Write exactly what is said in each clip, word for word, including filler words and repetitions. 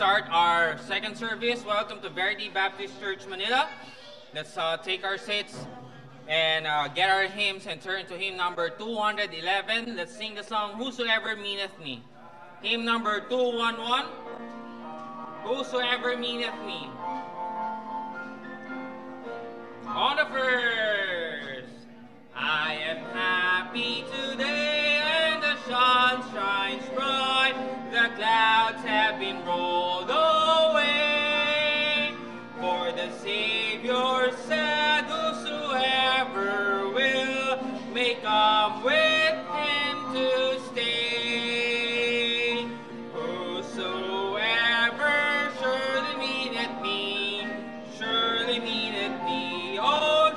start our second service. Welcome to Verity Baptist Church, Manila. Let's uh, take our seats and uh, get our hymns and turn to hymn number two hundred eleven. Let's sing the song, Whosoever Meaneth Me. Hymn number two eleven, Whosoever Meaneth Me. On the first, I am happy today, and the sun shines bright. The clouds have been rolled away. For the Savior said, whosoever will may come with him to stay. Whosoever surely meaneth me, surely meaneth me. Oh,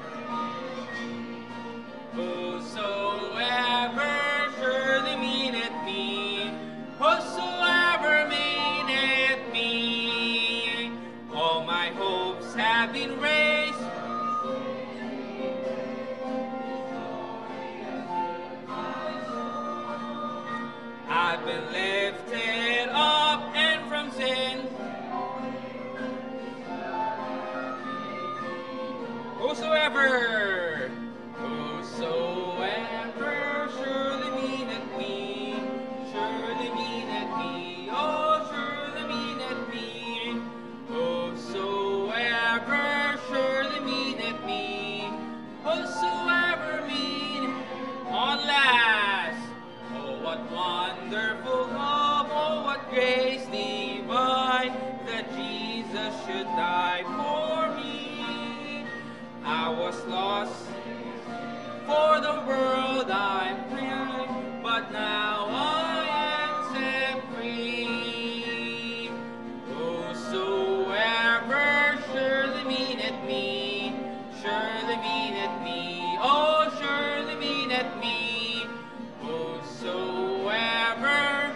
whosoever surely meaneth me, whosoever meaneth me. All my hopes have been raised. I've been lifted up and from sin. Whosoever, whosoever surely meaneth me, surely meaneth me, oh, surely meaneth me. Whosoever surely meaneth me, whosoever meaneth on last. Oh, what wonderful love, oh, what grace divine, that Jesus should die for me. I was lost, for the world I'm free, but now I am set free. Whosoever surely meaneth me, surely meaneth me, oh, surely meaneth me. Whosoever,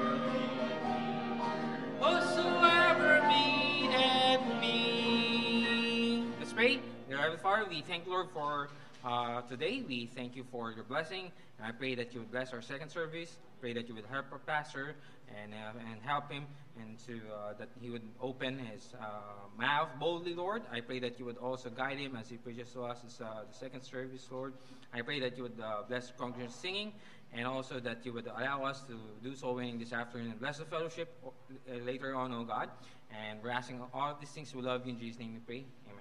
whosoever meaneth me. Let's pray. Dear Heavenly Father, we thank you, Lord, for uh, today. We thank you for your blessing. And I pray that you would bless our second service. Pray that you would help our pastor and uh, and help him, and to uh, that he would open his uh, mouth boldly, Lord. I pray that you would also guide him as he preaches to us this, uh, the second service, Lord. I pray that you would uh, bless the congregation singing, and also that you would allow us to do soul winning this afternoon and bless the fellowship uh, later on, oh God. And we're asking all of these things. We love you in Jesus' name we pray. Amen.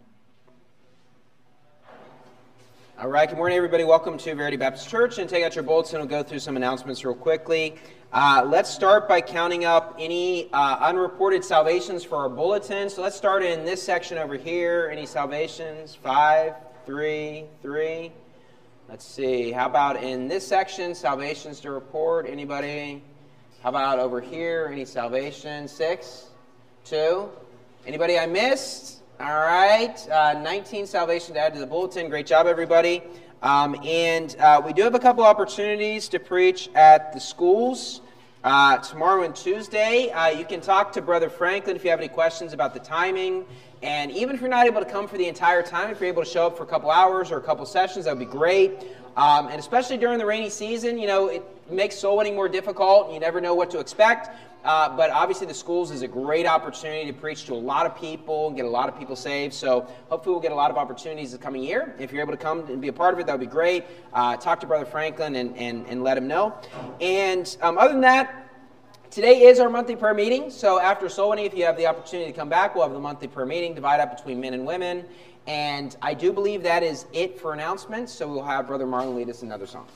All right, good morning, everybody. Welcome to Verity Baptist Church. And take out your bulletin. We'll go through some announcements real quickly. Uh, let's start by counting up any uh, unreported salvations for our bulletin. So let's start in this section over here. Any salvations? Five, three, three. Let's see. How about in this section, salvations to report? Anybody? How about over here? Any salvation? Six, two. Anybody I missed? All right, uh, nineteen salvations to add to the bulletin. Great job, everybody. Um, and uh, we do have a couple opportunities to preach at the schools. Uh, tomorrow and Tuesday, uh, you can talk to Brother Franklin if you have any questions about the timing. And even if you're not able to come for the entire time, if you're able to show up for a couple hours or a couple sessions, that would be great. Um, and especially during the rainy season, you know, it makes soul winning more difficult. You never know what to expect. Uh, but obviously the schools is a great opportunity to preach to a lot of people and get a lot of people saved. So hopefully we'll get a lot of opportunities this coming year. If you're able to come and be a part of it, that would be great. Uh, talk to Brother Franklin and, and, and let him know. And um, other than that, today is our monthly prayer meeting. So after soul winning, if you have the opportunity to come back, we'll have the monthly prayer meeting divided up between men and women. And I do believe that is it for announcements. So we'll have Brother Marlon lead us another song.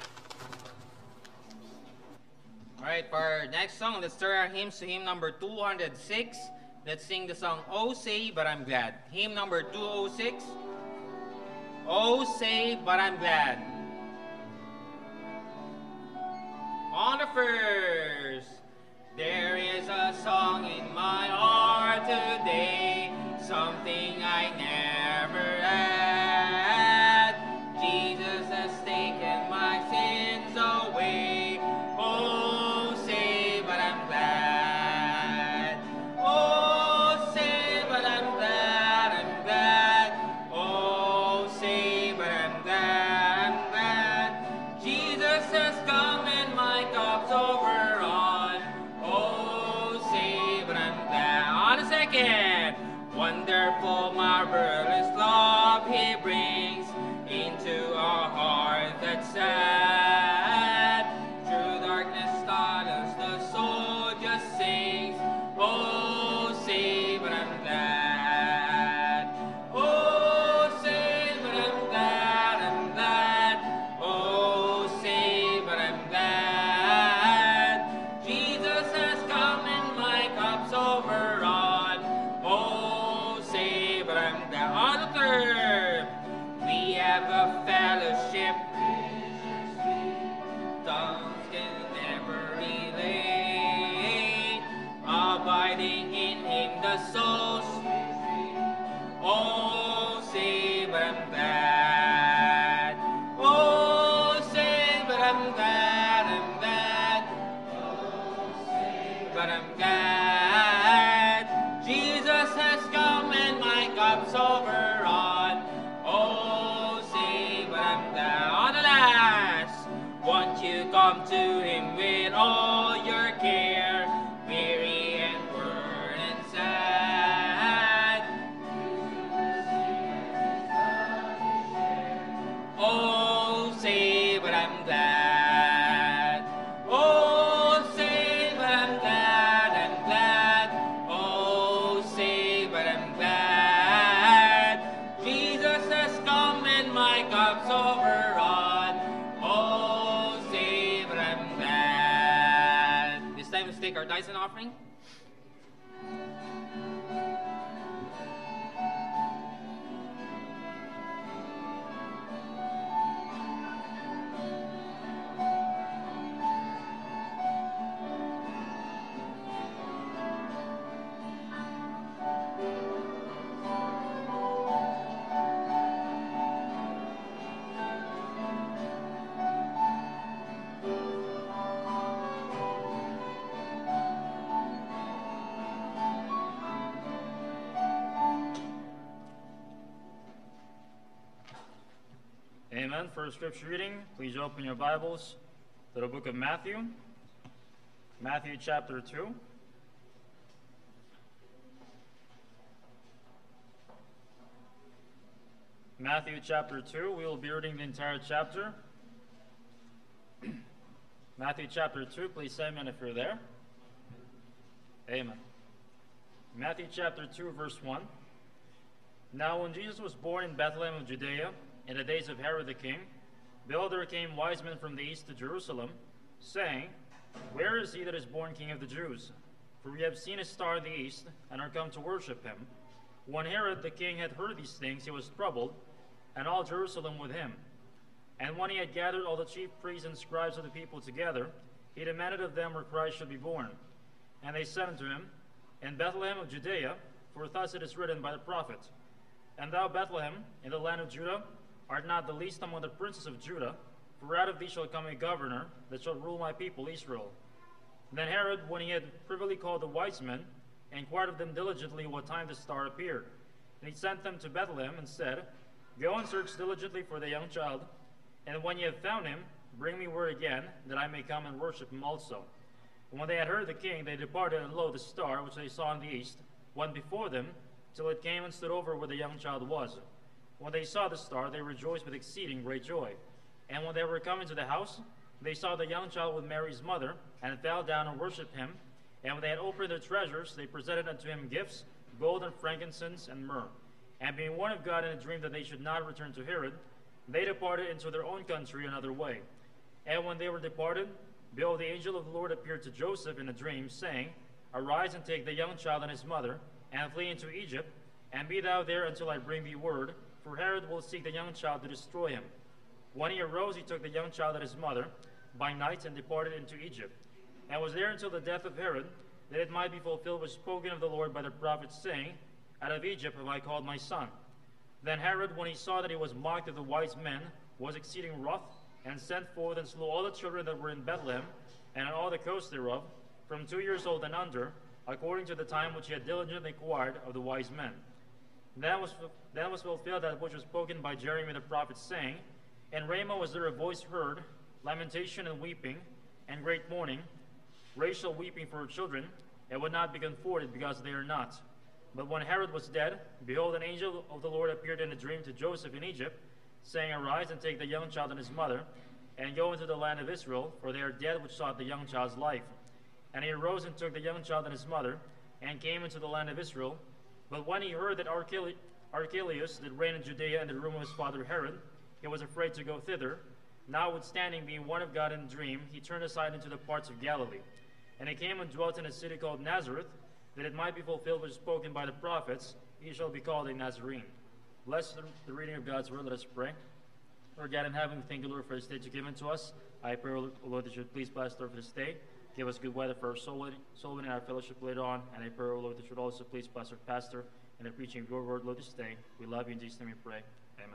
All right, for our next song, let's turn our hymns to hymn number two hundred six. Let's sing the song, Oh Say But I'm Glad. Hymn number two oh six. Oh Say But I'm Glad. On the first, there is a song in my heart today, something I never had. Jesus has taken my sins away. Oh, say, but I'm glad. Oh, say, but I'm glad, I'm glad. Oh, say, but I'm glad, I'm glad. Jesus has come and my cup's overrun. He brings into a heart that's sad. Through darkness tunnels, the soul just sings, oh, say, but I'm glad. Oh, say, but I'm glad, I'm glad. Oh, say, but I'm glad. Jesus has come and my cup's overrun. Oh, say, but I'm glad. On the third, we have a fellowship. Tongues can never relate. Abiding in Him, the soul's oh, say, but I'm glad. Oh, say, but I'm glad, I'm glad. Oh, say, but I'm glad. Jesus has come and my cup's overrun. Oh, say, but I'm glad. On the last, won't you come to Him with all your care, weary and worn and sad. Oh, say, but I'm glad. Oh, say, but I'm glad, I'm glad. Oh, say, but I'm glad. Jesus has come and my cup's overrun. Oh, say, but I'm glad. This time let's take our tithes and offering. Amen. For a scripture reading, please open your Bibles to the book of Matthew, Matthew chapter two. Matthew chapter two, we will be reading the entire chapter. Matthew chapter two, please say amen if you're there. Amen. Matthew chapter two, verse one. Now when Jesus was born in Bethlehem of Judea, in the days of Herod the king, behold, there came wise men from the east to Jerusalem, saying, Where is he that is born King of the Jews? For we have seen his star in the east, and are come to worship him. When Herod the king had heard these things, he was troubled, and all Jerusalem with him. And when he had gathered all the chief priests and scribes of the people together, he demanded of them where Christ should be born. And they said unto him, In Bethlehem of Judea, for thus it is written by the prophet, And thou, Bethlehem, in the land of Judah, art not the least among the princes of Judah, for out of thee shall come a governor that shall rule my people Israel. Then Herod, when he had privily called the wise men, inquired of them diligently what time the star appeared. And he sent them to Bethlehem, and said, Go and search diligently for the young child, and when ye have found him, bring me word again, that I may come and worship him also. And when they had heard the king, they departed, and lo, the star, which they saw in the east, went before them, till it came and stood over where the young child was. When they saw the star, they rejoiced with exceeding great joy. And when they were come into the house, they saw the young child with Mary's mother, and fell down and worshipped him. And when they had opened their treasures, they presented unto him gifts, gold and frankincense and myrrh. And being warned of God in a dream that they should not return to Herod, they departed into their own country another way. And when they were departed, behold, the angel of the Lord appeared to Joseph in a dream, saying, Arise and take the young child and his mother, and flee into Egypt, and be thou there until I bring thee word, for Herod will seek the young child to destroy him. When he arose, he took the young child and his mother by night and departed into Egypt, and was there until the death of Herod, that it might be fulfilled which was spoken of the Lord by the prophet, saying, Out of Egypt have I called my son. Then Herod, when he saw that he was mocked of the wise men, was exceeding wroth, and sent forth and slew all the children that were in Bethlehem, and in all the coasts thereof, from two years old and under, according to the time which he had diligently inquired of the wise men. Then was, then was fulfilled that which was spoken by Jeremy the prophet, saying, In Ramah was there a voice heard, lamentation and weeping, and great mourning, Rachel weeping for her children, and would not be comforted because they are not. But when Herod was dead, behold, an angel of the Lord appeared in a dream to Joseph in Egypt, saying, Arise and take the young child and his mother, and go into the land of Israel, for they are dead which sought the young child's life. And he arose and took the young child and his mother, and came into the land of Israel. But when he heard that Archel- Archelaus did reign in Judea in the room of his father Herod, he was afraid to go thither. Notwithstanding, being one of God in a dream, he turned aside into the parts of Galilee. And he came and dwelt in a city called Nazareth, that it might be fulfilled which is spoken by the prophets, he shall be called a Nazarene. Bless the, the reading of God's word. Let us pray. Lord God in heaven, we thank you, Lord, for this day you've given to us. I pray, Lord, that you would please bless, Lord, for this day. Give us good weather for our soul winning, soul winning, our fellowship later on. And I pray, Lord, that you would also please bless our pastor and the preaching of your word, Lord, this day. We love you. In Jesus' name we pray. Amen.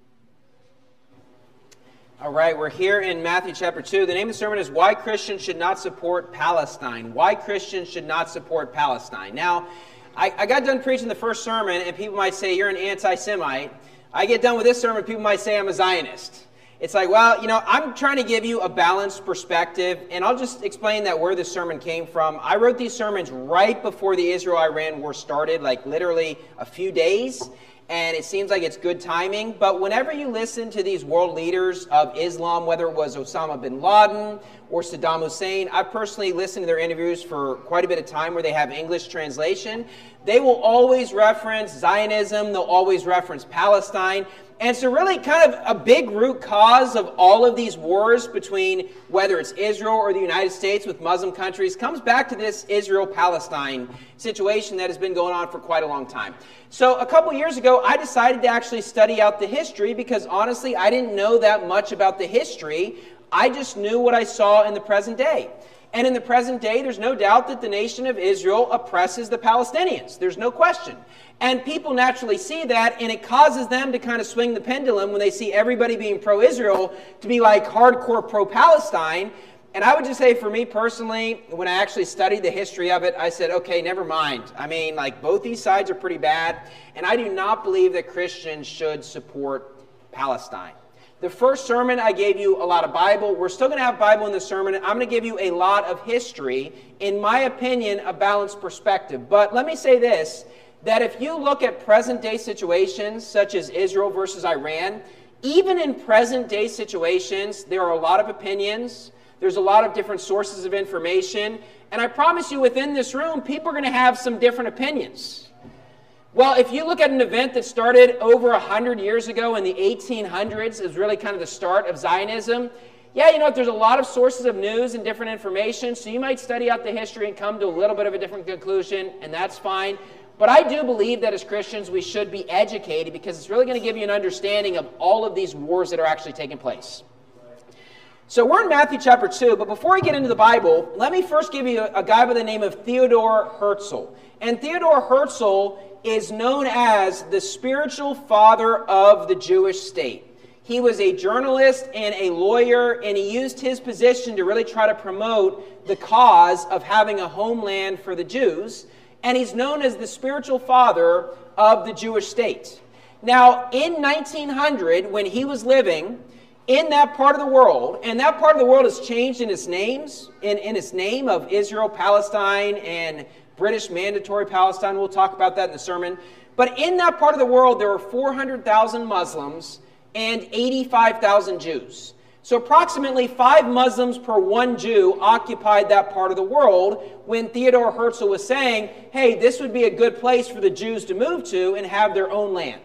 All right, we're here in Matthew chapter two. The name of the sermon is Why Christians Should Not Support Palestine. Why Christians Should Not Support Palestine. Now, I, I got done preaching the first sermon, and people might say, you're an anti-Semite. I get done with this sermon, people might say I'm a Zionist. It's like, well, you know, I'm trying to give you a balanced perspective, and I'll just explain that where this sermon came from. I wrote these sermons right before the Israel-Iran war started, like literally a few days. And it seems like it's good timing. But whenever you listen to these world leaders of Islam, whether it was Osama bin Laden or Saddam Hussein, I've personally listened to their interviews for quite a bit of time where they have English translation. They will always reference Zionism. They'll always reference Palestine. And so really kind of a big root cause of all of these wars between whether it's Israel or the United States with Muslim countries comes back to this Israel-Palestine situation that has been going on for quite a long time. So a couple years ago, I decided to actually study out the history because honestly, I didn't know that much about the history. I just knew what I saw in the present day. And in the present day, there's no doubt that the nation of Israel oppresses the Palestinians. There's no question. And people naturally see that, and it causes them to kind of swing the pendulum when they see everybody being pro-Israel to be like hardcore pro-Palestine. And I would just say for me personally, when I actually studied the history of it, I said, okay, never mind. I mean, like both these sides are pretty bad, and I do not believe that Christians should support Palestine. The first sermon, I gave you a lot of Bible. We're still going to have Bible in the sermon. I'm going to give you a lot of history. In my opinion, a balanced perspective. But let me say this, that if you look at present-day situations, such as Israel versus Iran, even in present-day situations, there are a lot of opinions. There's a lot of different sources of information. And I promise you, within this room, people are going to have some different opinions. Well, if you look at an event that started over one hundred years ago in the eighteen hundreds, is really kind of the start of Zionism, yeah, you know what, there's a lot of sources of news and different information, so you might study out the history and come to a little bit of a different conclusion, and that's fine. But I do believe that as Christians we should be educated because it's really going to give you an understanding of all of these wars that are actually taking place. So we're in Matthew chapter two, but before we get into the Bible, let me first give you a, a guy by the name of Theodore Herzl. And Theodore Herzl is known as the spiritual father of the Jewish state. He was a journalist and a lawyer, and he used his position to really try to promote the cause of having a homeland for the Jews. And he's known as the spiritual father of the Jewish state. Now, in nineteen hundred, when he was living in that part of the world, and that part of the world has changed in its names, in, in its name of Israel, Palestine, and British Mandatory Palestine. We'll talk about that in the sermon. But in that part of the world, there were four hundred thousand Muslims and eighty-five thousand Jews. So approximately five Muslims per one Jew occupied that part of the world when Theodore Herzl was saying, hey, this would be a good place for the Jews to move to and have their own land.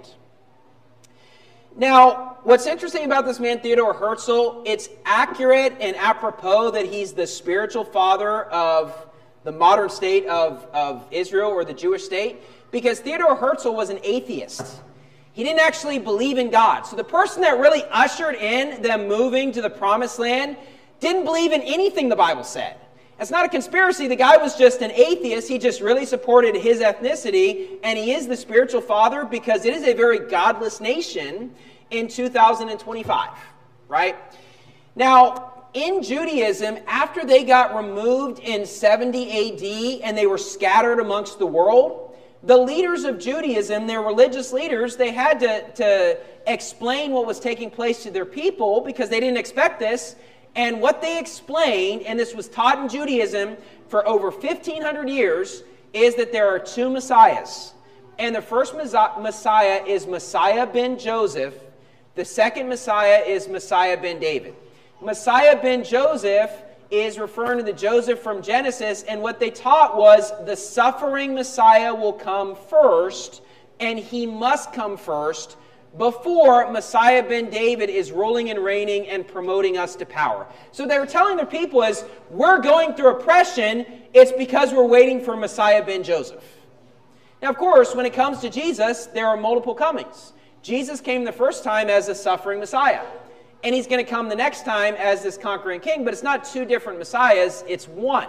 Now, what's interesting about this man, Theodore Herzl, it's accurate and apropos that he's the spiritual father of the modern state of, of Israel or the Jewish state, because Theodore Herzl was an atheist. He didn't actually believe in God. So the person that really ushered in them moving to the promised land didn't believe in anything the Bible said. It's not a conspiracy. The guy was just an atheist. He just really supported his ethnicity, and he is the spiritual father because it is a very godless nation in two thousand twenty-five, right? Now, in Judaism, after they got removed in seventy A D and they were scattered amongst the world, the leaders of Judaism, their religious leaders, they had to, to explain what was taking place to their people because they didn't expect this. And what they explained, and this was taught in Judaism for over fifteen hundred years, is that there are two messiahs. And the first Messiah is Messiah ben Joseph. The second Messiah is Messiah ben David. Messiah ben Joseph is referring to the Joseph from Genesis, and what they taught was the suffering Messiah will come first, and he must come first before Messiah ben David is ruling and reigning and promoting us to power. So they were telling their people is, we're going through oppression, it's because we're waiting for Messiah ben Joseph. Now, of course, when it comes to Jesus, there are multiple comings. Jesus came the first time as a suffering Messiah. And he's going to come the next time as this conquering king, but it's not two different Messiahs, it's one.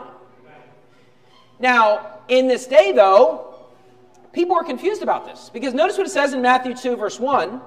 Now, in this day, though, people were confused about this. Because notice what it says in Matthew two, verse one.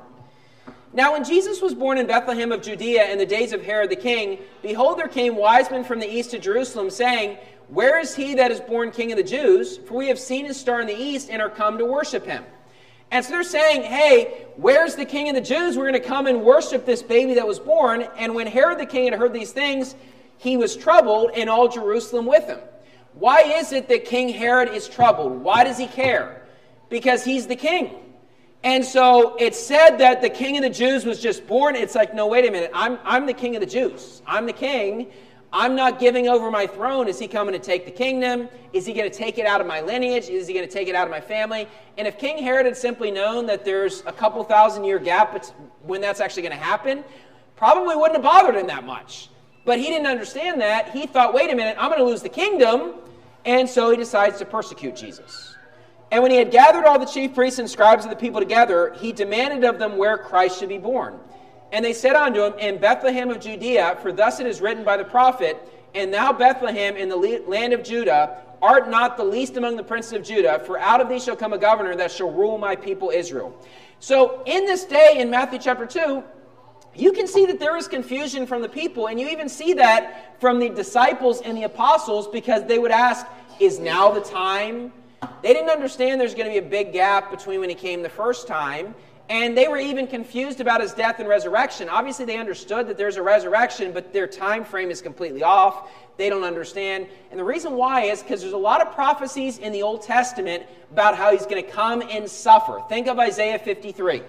Now, when Jesus was born in Bethlehem of Judea in the days of Herod the king, behold, there came wise men from the east to Jerusalem, saying, where is he that is born king of the Jews? For we have seen his star in the east and are come to worship him. And so they're saying, hey, where's the king of the Jews? We're going to come and worship this baby that was born. And when Herod the king had heard these things, he was troubled, and all Jerusalem with him. Why is it that King Herod is troubled? Why does he care? Because he's the king. And so it's said that the king of the Jews was just born. It's like, no, wait a minute. I'm, I'm the king of the Jews. I'm the king. I'm not giving over my throne. Is he coming to take the kingdom? Is he going to take it out of my lineage? Is he going to take it out of my family? And if King Herod had simply known that there's a couple thousand year gap when that's actually going to happen, probably wouldn't have bothered him that much. But he didn't understand that. He thought, wait a minute, I'm going to lose the kingdom. And so he decides to persecute Jesus. And when he had gathered all the chief priests and scribes of the people together, he demanded of them where Christ should be born. And they said unto him, in Bethlehem of Judea, for thus it is written by the prophet, and thou, Bethlehem, in the land of Judah, art not the least among the princes of Judah, for out of thee shall come a governor that shall rule my people Israel. So in this day, in Matthew chapter two, you can see that there is confusion from the people, and you even see that from the disciples and the apostles, because they would ask, is now the time? They didn't understand there's going to be a big gap between when he came the first time. And they were even confused about his death and resurrection. Obviously, they understood that there's a resurrection, but their time frame is completely off. They don't understand. And the reason why is because there's a lot of prophecies in the Old Testament about how he's going to come and suffer. Think of Isaiah fifty-three.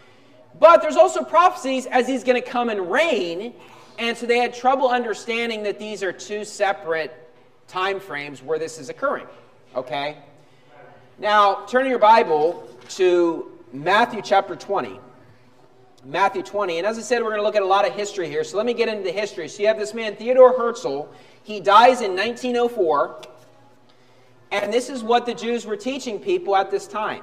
But there's also prophecies as he's going to come and reign. And so they had trouble understanding that these are two separate time frames where this is occurring. Okay? Now, turn your Bible to Matthew chapter twenty. Matthew twenty. And as I said, we're going to look at a lot of history here. So let me get into the history. So you have this man, Theodore Herzl. He dies in nineteen oh four. And this is what the Jews were teaching people at this time.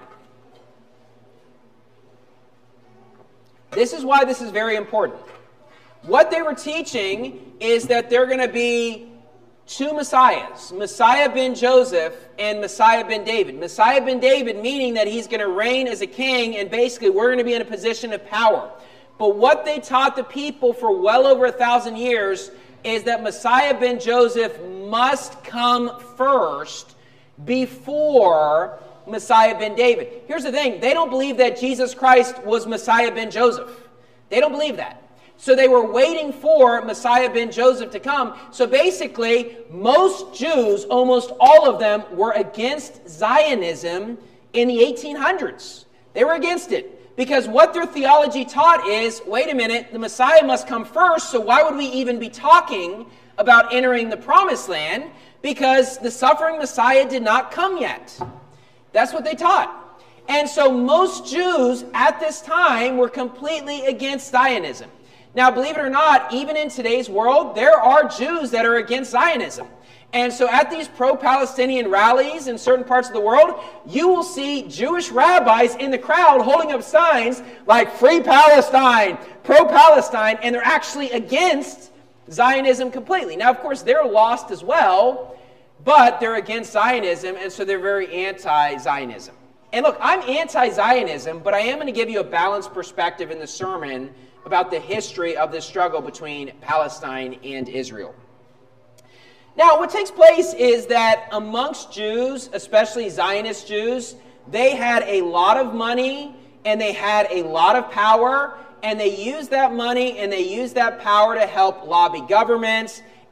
This is why this is very important. What they were teaching is that they're going to be two Messiahs, Messiah ben Joseph and Messiah ben David. Messiah ben David meaning that he's going to reign as a king, and basically we're going to be in a position of power. But what they taught the people for well over a thousand years is that Messiah ben Joseph must come first before Messiah ben David. Here's the thing, they don't believe that Jesus Christ was Messiah ben Joseph. They don't believe that. So they were waiting for Messiah ben Joseph to come. So basically, most Jews, almost all of them, were against Zionism in the eighteen hundreds. They were against it. Because what their theology taught is, wait a minute, the Messiah must come first, so why would we even be talking about entering the Promised Land? Because the suffering Messiah did not come yet. That's what they taught. And so most Jews at this time were completely against Zionism. Now, believe it or not, even in today's world, there are Jews that are against Zionism. And so at these pro-Palestinian rallies in certain parts of the world, you will see Jewish rabbis in the crowd holding up signs like Free Palestine, pro-Palestine, and they're actually against Zionism completely. Now, of course, they're lost as well, but they're against Zionism, and so they're very anti-Zionism. And look, I'm anti-Zionism, but I am going to give you a balanced perspective in the sermon about the history of this struggle between Palestine and Israel. Now, what takes place is that amongst Jews, especially Zionist Jews, they had a lot of money and they had a lot of power, and they used that money and they used that power to help lobby governments,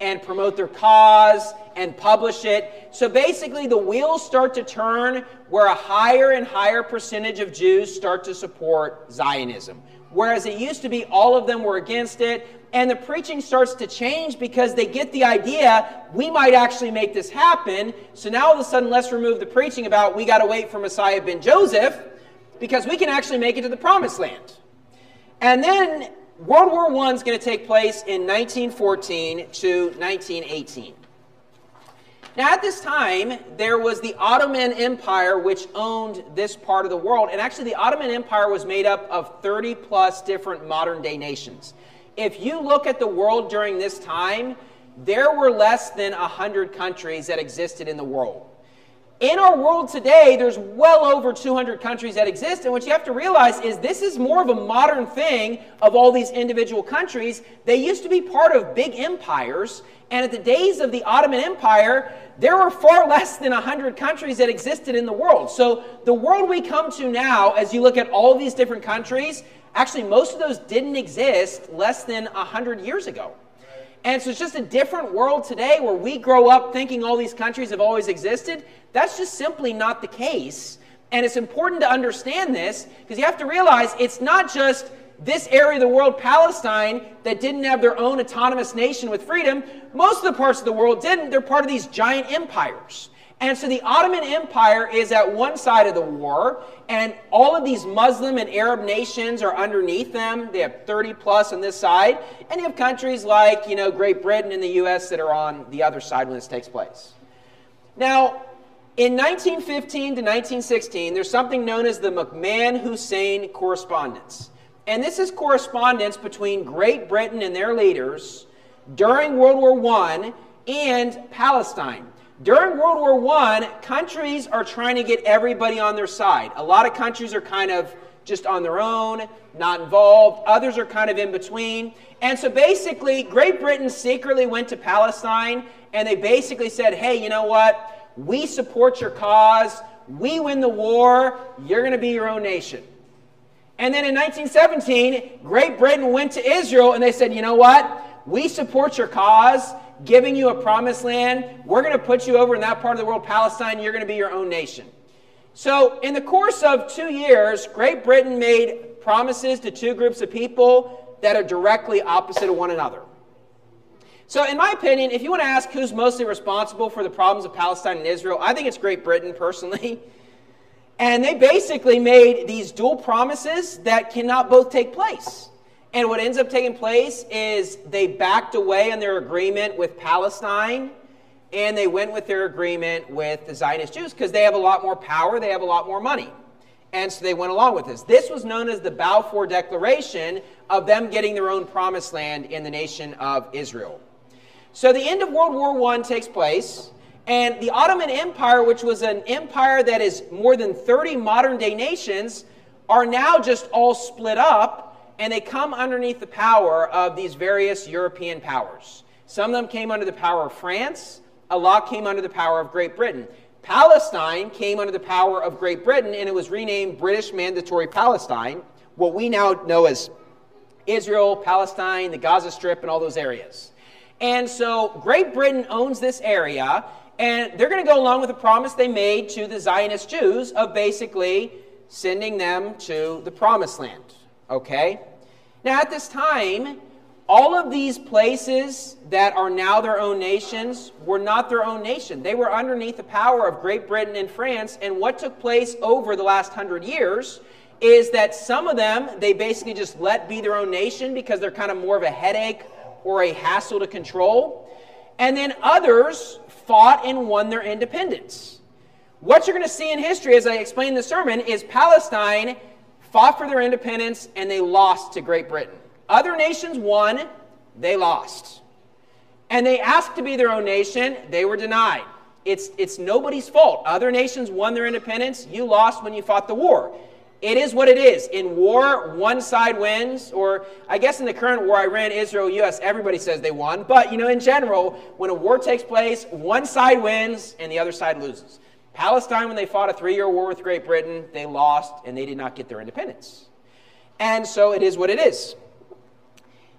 and promote their cause and publish it. So basically the wheels start to turn where a higher and higher percentage of Jews start to support Zionism. Whereas it used to be all of them were against it, and the preaching starts to change because they get the idea, we might actually make this happen. So now all of a sudden, let's remove the preaching about we got to wait for Messiah ben Joseph, because we can actually make it to the Promised Land. And then World War One is going to take place in nineteen fourteen to nineteen eighteen. Now at this time, there was the Ottoman Empire, which owned this part of the world. And actually the Ottoman Empire was made up of thirty plus different modern day nations. If you look at the world during this time, there were less than one hundred countries that existed in the world. In our world today, there's well over two hundred countries that exist, and what you have to realize is this is more of a modern thing of all these individual countries. They used to be part of big empires, and at the days of the Ottoman Empire, there were far less than one hundred countries that existed in the world. So the world we come to now, as you look at all of these different countries, actually most of those didn't exist less than one hundred years ago. And so it's just a different world today where we grow up thinking all these countries have always existed. That's just simply not the case. And it's important to understand this because you have to realize it's not just this area of the world, Palestine, that didn't have their own autonomous nation with freedom. Most of the parts of the world didn't. They're part of these giant empires. And so the Ottoman Empire is at one side of the war, and all of these Muslim and Arab nations are underneath them. They have thirty plus on this side, and you have countries like, you know, Great Britain and the U S that are on the other side when this takes place. Now, in nineteen fifteen to nineteen sixteen, there's something known as the McMahon-Hussein Correspondence. And this is correspondence between Great Britain and their leaders during World War One and Palestine. During World War One, countries are trying to get everybody on their side. A lot of countries are kind of just on their own, not involved. Others are kind of in between. And so basically, Great Britain secretly went to Palestine, and they basically said, hey, you know what? We support your cause. We win the war. You're going to be your own nation. And then in nineteen seventeen, Great Britain went to Israel, and they said, you know what? We support your cause, giving you a promised land. We're going to put you over in that part of the world, Palestine. You're going to be your own nation. So in the course of two years, Great Britain made promises to two groups of people that are directly opposite of one another. So in my opinion, if you want to ask who's mostly responsible for the problems of Palestine and Israel, I think it's Great Britain personally. And they basically made these dual promises that cannot both take place. And what ends up taking place is they backed away on their agreement with Palestine, and they went with their agreement with the Zionist Jews because they have a lot more power, they have a lot more money. And so they went along with this. This was known as the Balfour Declaration of them getting their own promised land in the nation of Israel. So the end of World War One takes place, and the Ottoman Empire, which was an empire that is more than thirty modern-day nations, are now just all split up, and they come underneath the power of these various European powers. Some of them came under the power of France. A lot came under the power of Great Britain. Palestine came under the power of Great Britain, and it was renamed British Mandatory Palestine, what we now know as Israel, Palestine, the Gaza Strip, and all those areas. And so Great Britain owns this area, and they're going to go along with a promise they made to the Zionist Jews of basically sending them to the Promised Land. Okay? Now, at this time, all of these places that are now their own nations were not their own nation. They were underneath the power of Great Britain and France, and what took place over the last hundred years is that some of them, they basically just let be their own nation because they're kind of more of a headache or a hassle to control. And then others fought and won their independence. What you're going to see in history, as I explained in the sermon, is Palestine fought for their independence, and they lost to Great Britain. Other nations won, they lost. And they asked to be their own nation, they were denied. It's, it's nobody's fault. Other nations won their independence, you lost when you fought the war. It is what it is. In war, one side wins, or I guess in the current war, Iran, Israel, U S, everybody says they won. But, you know, in general, when a war takes place, one side wins and the other side loses. Palestine, when they fought a three-year war with Great Britain, they lost and they did not get their independence. And so it is what it is.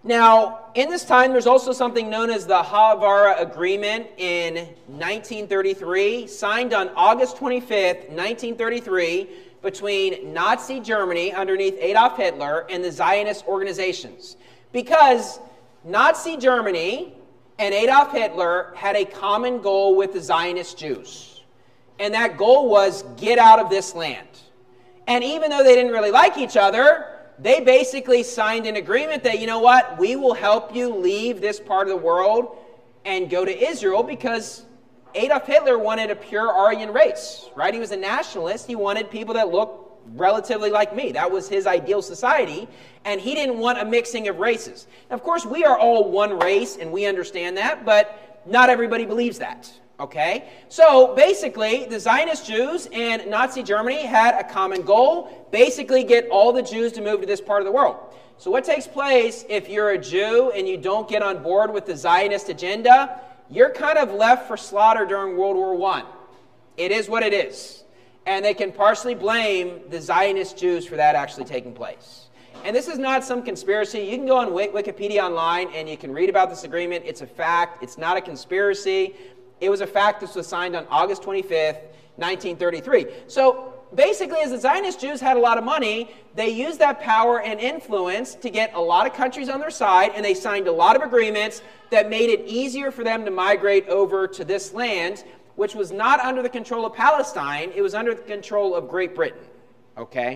Now, in this time, there's also something known as the Haavara Agreement in nineteen thirty-three, signed on August twenty-fifth, nineteen thirty-three, between Nazi Germany underneath Adolf Hitler and the Zionist organizations. Because Nazi Germany and Adolf Hitler had a common goal with the Zionist Jews. And that goal was get out of this land. And even though they didn't really like each other, they basically signed an agreement that, you know what, we will help you leave this part of the world and go to Israel, because Adolf Hitler wanted a pure Aryan race, right? He was a nationalist. He wanted people that looked relatively like me. That was his ideal society, and he didn't want a mixing of races. Now, of course, we are all one race, and we understand that, but not everybody believes that. Okay, so basically, the Zionist Jews and Nazi Germany had a common goal, basically get all the Jews to move to this part of the world. So what takes place if you're a Jew and you don't get on board with the Zionist agenda? You're kind of left for slaughter during World War One. It is what it is. And they can partially blame the Zionist Jews for that actually taking place. And this is not some conspiracy. You can go on Wikipedia online and you can read about this agreement. It's a fact. It's not a conspiracy. It was a fact. This was signed on August twenty-fifth, nineteen thirty-three. So basically, as the Zionist Jews had a lot of money, they used that power and influence to get a lot of countries on their side, and they signed a lot of agreements that made it easier for them to migrate over to this land, which was not under the control of Palestine. It was under the control of Great Britain. Okay?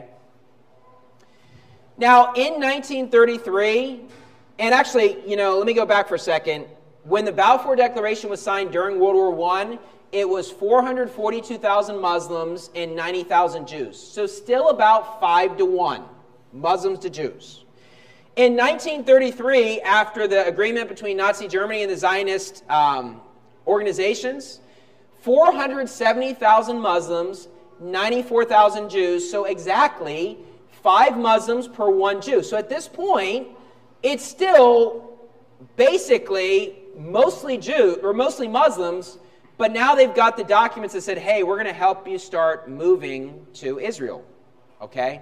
Now, in nineteen thirty-three, and actually, you know, let me go back for a second. When the Balfour Declaration was signed during World War One, it was four hundred forty-two thousand Muslims and ninety thousand Jews. So still about five to one, Muslims to Jews. In nineteen thirty-three, after the agreement between Nazi Germany and the Zionist um, organizations, four hundred seventy thousand Muslims, ninety-four thousand Jews, so exactly five Muslims per one Jew. So at this point, it's still basically mostly Jew or mostly Muslims, but now they've got the documents that said, hey, we're going to help you start moving to Israel. Okay?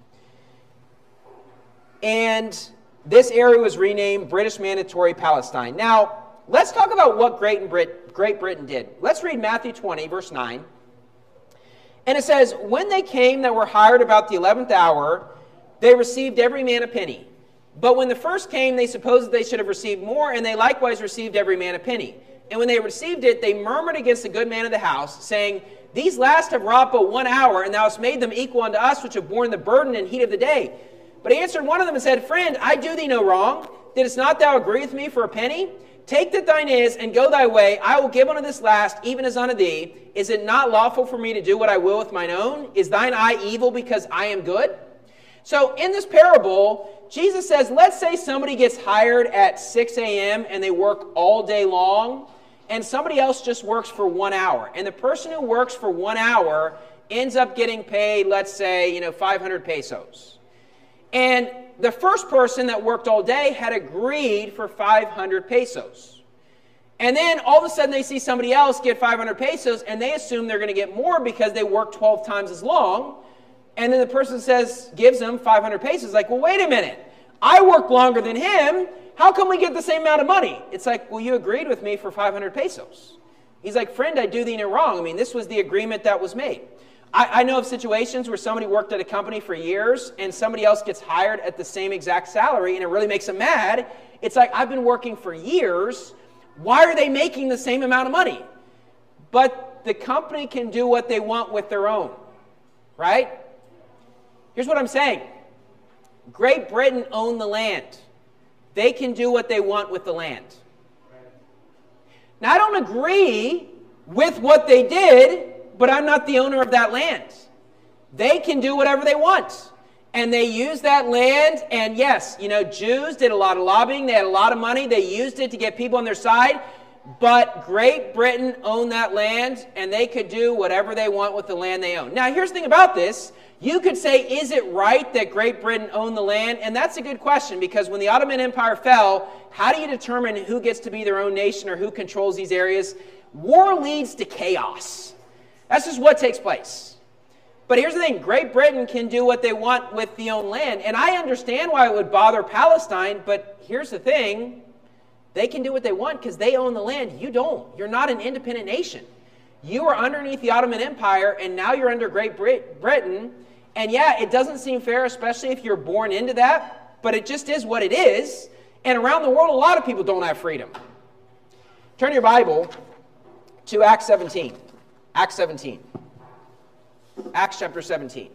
And this area was renamed British Mandatory Palestine. Now, let's talk about what Great Britain, Great Britain did. Let's read Matthew twenty, verse nine. And it says, when they came that were hired about the eleventh hour, they received every man a penny. But when the first came, they supposed that they should have received more, and they likewise received every man a penny. And when they received it, they murmured against the good man of the house, saying, these last have wrought but one hour, and thou hast made them equal unto us, which have borne the burden and heat of the day. But he answered one of them and said, friend, I do thee no wrong. Didst not thou agree with me for a penny? Take that thine is, and go thy way. I will give unto this last, even as unto thee. Is it not lawful for me to do what I will with mine own? Is thine eye evil because I am good? So in this parable, Jesus says, let's say somebody gets hired at six a.m. and they work all day long, and somebody else just works for one hour. And the person who works for one hour ends up getting paid, let's say, you know, five hundred pesos. And the first person that worked all day had agreed for five hundred pesos. And then all of a sudden they see somebody else get five hundred pesos, and they assume they're going to get more because they worked twelve times as long. And then the person says, gives them five hundred pesos. Like, well, wait a minute. I work longer than him. How come we get the same amount of money? It's like, well, you agreed with me for five hundred pesos. He's like, friend, I do thee no wrong. I mean, this was the agreement that was made. I, I know of situations where somebody worked at a company for years and somebody else gets hired at the same exact salary, and it really makes them mad. It's like, I've been working for years. Why are they making the same amount of money? But the company can do what they want with their own, right? Here's what I'm saying. Great Britain owned the land. They can do what they want with the land. Now, I don't agree with what they did, but I'm not the owner of that land. They can do whatever they want. And they use that land, and yes, you know, Jews did a lot of lobbying. They had a lot of money. They used it to get people on their side. But Great Britain owned that land, and they could do whatever they want with the land they own. Now, here's the thing about this. You could say, is it right that Great Britain owned the land? And that's a good question, because when the Ottoman Empire fell, how do you determine who gets to be their own nation or who controls these areas? War leads to chaos. That's just what takes place. But here's the thing, Great Britain can do what they want with the own land. And I understand why it would bother Palestine, but here's the thing, they can do what they want because they own the land. You don't. You're not an independent nation. You are underneath the Ottoman Empire, and now you're under Great Brit- Britain. And yeah, it doesn't seem fair, especially if you're born into that, but it just is what it is. And around the world, a lot of people don't have freedom. Turn your Bible to Acts seventeen. Acts seventeen. Acts chapter seventeen.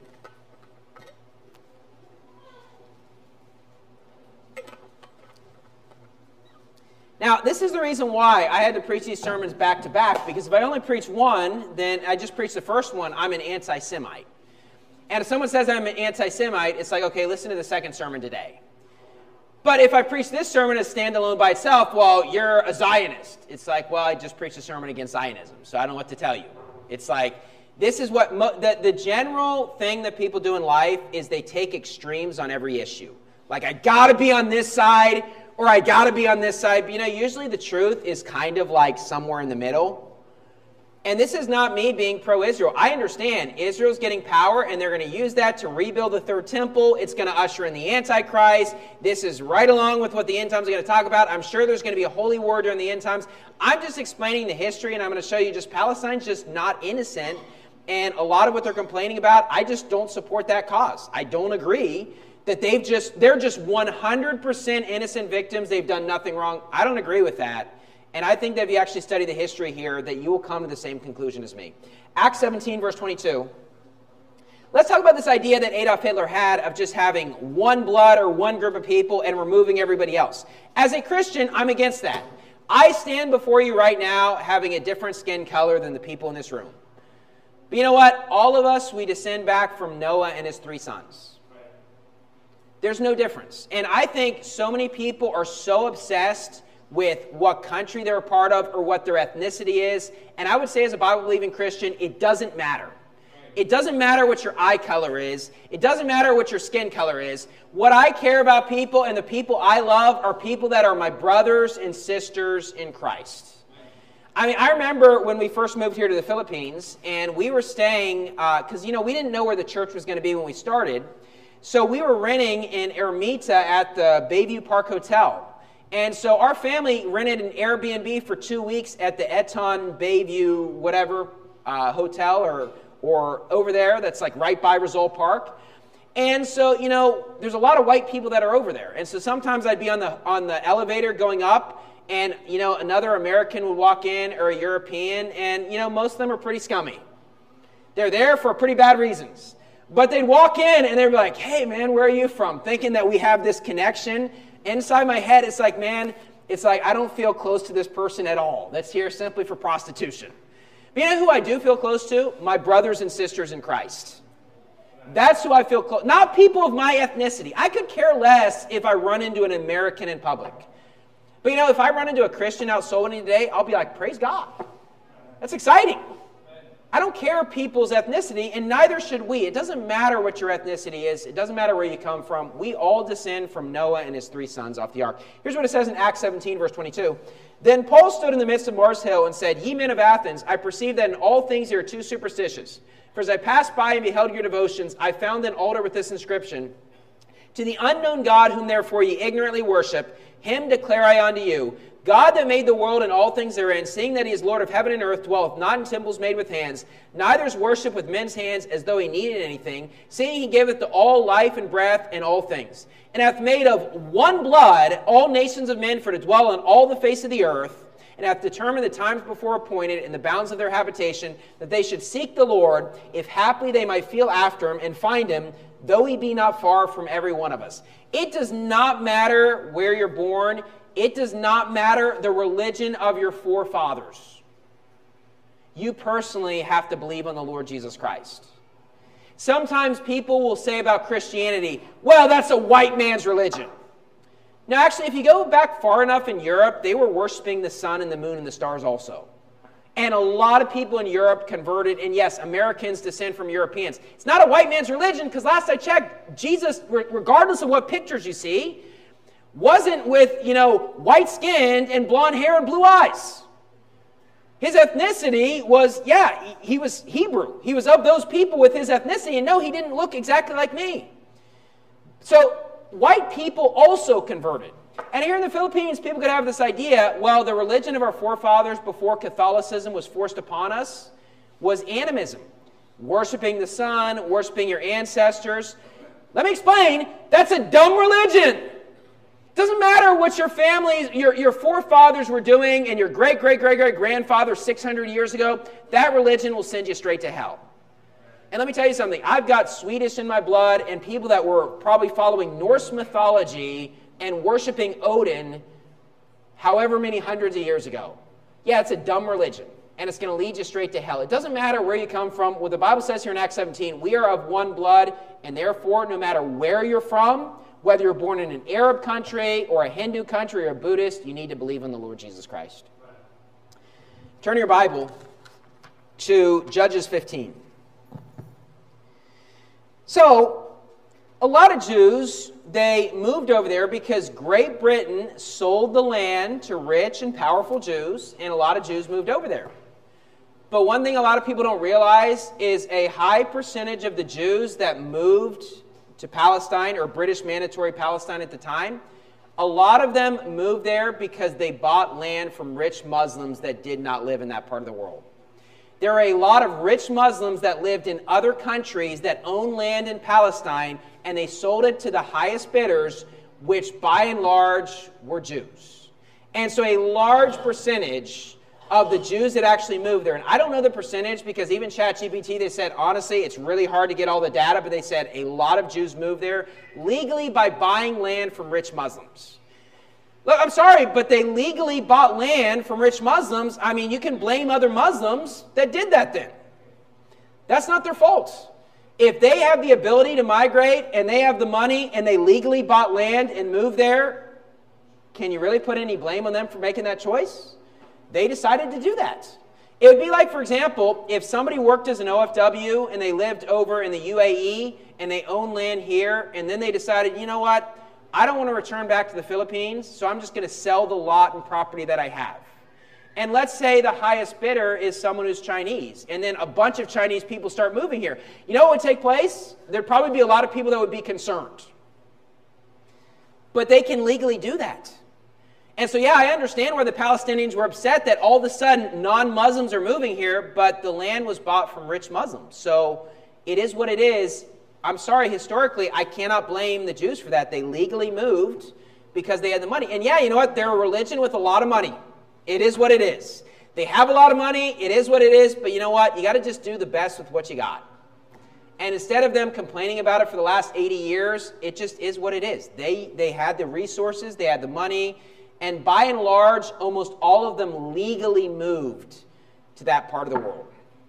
Now, this is the reason why I had to preach these sermons back to back, because if I only preach one, then I just preach the first one, I'm an anti-Semite. And if someone says I'm an anti-Semite, it's like, okay, listen to the second sermon today. But if I preach this sermon as standalone by itself, well, you're a Zionist. It's like, well, I just preached a sermon against Zionism, so I don't know what to tell you. It's like, this is what, mo- the, the general thing that people do in life is they take extremes on every issue. Like, I got to be on this side, or I got to be on this side. But, you know, usually the truth is kind of like somewhere in the middle. And this is not me being pro-Israel. I understand Israel's getting power, and they're going to use that to rebuild the third temple. It's going to usher in the Antichrist. This is right along with what the end times are going to talk about. I'm sure there's going to be a holy war during the end times. I'm just explaining the history, and I'm going to show you just Palestine's just not innocent. And a lot of what they're complaining about, I just don't support that cause. I don't agree that they've just, they're just one hundred percent innocent victims. They've done nothing wrong. I don't agree with that. And I think that if you actually study the history here, that you will come to the same conclusion as me. Acts seventeen, verse twenty-two. Let's talk about this idea that Adolf Hitler had of just having one blood or one group of people and removing everybody else. As a Christian, I'm against that. I stand before you right now having a different skin color than the people in this room. But you know what? All of us, we descend back from Noah and his three sons. There's no difference. And I think so many people are so obsessed with what country they're a part of or what their ethnicity is. And I would say as a Bible-believing Christian, it doesn't matter. It doesn't matter what your eye color is. It doesn't matter what your skin color is. What I care about people and the people I love are people that are my brothers and sisters in Christ. I mean, I remember when we first moved here to the Philippines, and we were staying, because, uh, you know, we didn't know where the church was going to be when we started. So we were renting in Ermita at the Bayview Park Hotel. And so our family rented an Airbnb for two weeks at the Eton Bayview whatever uh, hotel or or over there that's like right by Rizal Park. And so, you know, there's a lot of white people that are over there. And so sometimes I'd be on the on the elevator going up, and, you know, another American would walk in or a European, and, you know, most of them are pretty scummy. They're there for pretty bad reasons. But they'd walk in and they'd be like, hey, man, where are you from? Thinking that we have this connection. Inside my head, it's like, man, it's like I don't feel close to this person at all. That's here simply for prostitution. But you know who I do feel close to? My brothers and sisters in Christ. That's who I feel close. Not people of my ethnicity. I could care less if I run into an American in public. But you know, if I run into a Christian out soul winning today, I'll be like, praise God. That's exciting. I don't care people's ethnicity, and neither should we. It doesn't matter what your ethnicity is. It doesn't matter where you come from. We all descend from Noah and his three sons off the ark. Here's what it says in Acts seventeen, verse twenty-two. Then Paul stood in the midst of Mars Hill and said, Ye men of Athens, I perceive that in all things ye are too superstitious. For as I passed by and beheld your devotions, I found an altar with this inscription, To the unknown God whom therefore ye ignorantly worship, him declare I unto you, God that made the world and all things therein, seeing that he is Lord of heaven and earth, dwelleth not in temples made with hands, neither is worship with men's hands as though he needed anything, seeing he giveth to all life and breath and all things, and hath made of one blood all nations of men for to dwell on all the face of the earth, and hath determined the times before appointed and the bounds of their habitation, that they should seek the Lord, if haply they might feel after him and find him, though he be not far from every one of us. It does not matter where you're born. It does not matter the religion of your forefathers. You personally have to believe on the Lord Jesus Christ. Sometimes people will say about Christianity, well, that's a white man's religion. Now, actually, if you go back far enough in Europe, they were worshiping the sun and the moon and the stars also. And a lot of people in Europe converted, and yes, Americans descend from Europeans. It's not a white man's religion, because last I checked, Jesus, regardless of what pictures you see, wasn't with, you know, white-skinned and blonde hair and blue eyes. His ethnicity was, yeah, he, he was Hebrew. He was of those people with his ethnicity, and no, he didn't look exactly like me. So white people also converted. And here in the Philippines, people could have this idea, well, the religion of our forefathers before Catholicism was forced upon us was animism. Worshipping the sun, worshipping your ancestors. Let me explain, that's a dumb religion. It doesn't matter what your family, your, your forefathers were doing and your great-great-great-great-grandfather six hundred years ago, that religion will send you straight to hell. And let me tell you something, I've got Swedish in my blood and people that were probably following Norse mythology and worshiping Odin however many hundreds of years ago. Yeah, it's a dumb religion, and it's going to lead you straight to hell. It doesn't matter where you come from. What the Bible says here in Acts seventeen, we are of one blood, and therefore, no matter where you're from, whether you're born in an Arab country or a Hindu country or a Buddhist, you need to believe in the Lord Jesus Christ. Turn your Bible to Judges fifteen. So, a lot of Jews, they moved over there because Great Britain sold the land to rich and powerful Jews, and a lot of Jews moved over there. But one thing a lot of people don't realize is a high percentage of the Jews that moved to Palestine, or British Mandatory Palestine at the time, a lot of them moved there because they bought land from rich Muslims that did not live in that part of the world. There are a lot of rich Muslims that lived in other countries that owned land in Palestine, and they sold it to the highest bidders, which by and large were Jews. And so a large percentage of the Jews that actually moved there, and I don't know the percentage because even ChatGPT, they said, honestly, it's really hard to get all the data, but they said a lot of Jews moved there legally by buying land from rich Muslims. Look, I'm sorry, but they legally bought land from rich Muslims. I mean, you can blame other Muslims that did that then. That's not their fault. If they have the ability to migrate and they have the money and they legally bought land and moved there, can you really put any blame on them for making that choice? They decided to do that. It would be like, for example, if somebody worked as an O F W and they lived over in the U A E and they own land here, and then they decided, you know what, I don't want to return back to the Philippines, so I'm just going to sell the lot and property that I have. And let's say the highest bidder is someone who's Chinese, and then a bunch of Chinese people start moving here. You know what would take place? There'd probably be a lot of people that would be concerned. But they can legally do that. And so, yeah, I understand where the Palestinians were upset that all of a sudden non-Muslims are moving here, but the land was bought from rich Muslims. So it is what it is. I'm sorry, historically, I cannot blame the Jews for that. They legally moved because they had the money. And yeah, you know what? They're a religion with a lot of money. It is what it is. They have a lot of money. It is what it is. But you know what? You got to just do the best with what you got. And instead of them complaining about it for the last eighty years, it just is what it is. They, they had the resources. They had the money. And by and large, almost all of them legally moved to that part of the world.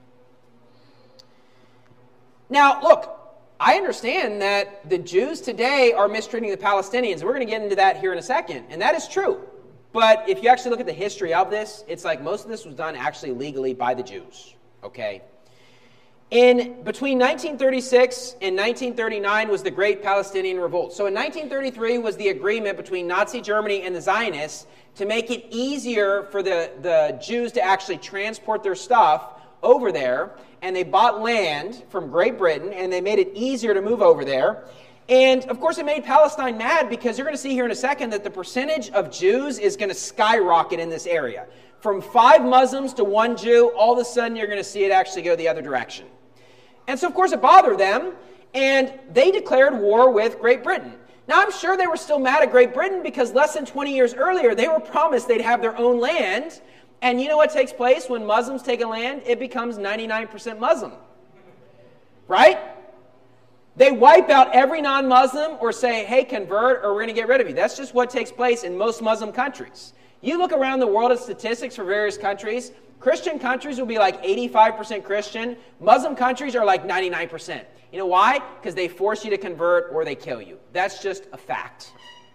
Now, look, I understand that the Jews today are mistreating the Palestinians. We're going to get into that here in a second, and that is true. But if you actually look at the history of this, it's like most of this was done actually legally by the Jews, okay? In between nineteen thirty-six and nineteen thirty-nine was the Great Palestinian Revolt. So in nineteen thirty-three was the agreement between Nazi Germany and the Zionists to make it easier for the, the Jews to actually transport their stuff over there. And they bought land from Great Britain, and they made it easier to move over there. And, of course, it made Palestine mad because you're going to see here in a second that the percentage of Jews is going to skyrocket in this area. From five Muslims to one Jew, all of a sudden you're going to see it actually go the other direction. And so, of course, it bothered them, and they declared war with Great Britain. Now, I'm sure they were still mad at Great Britain because less than twenty years earlier, they were promised they'd have their own land. And you know what takes place when Muslims take a land? It becomes ninety-nine percent Muslim. Right? They wipe out every non-Muslim or say, hey, convert, or we're going to get rid of you. That's just what takes place in most Muslim countries. You look around the world at statistics for various countries, Christian countries will be like eighty-five percent Christian. Muslim countries are like ninety-nine percent. You know why? Because they force you to convert or they kill you. That's just a fact.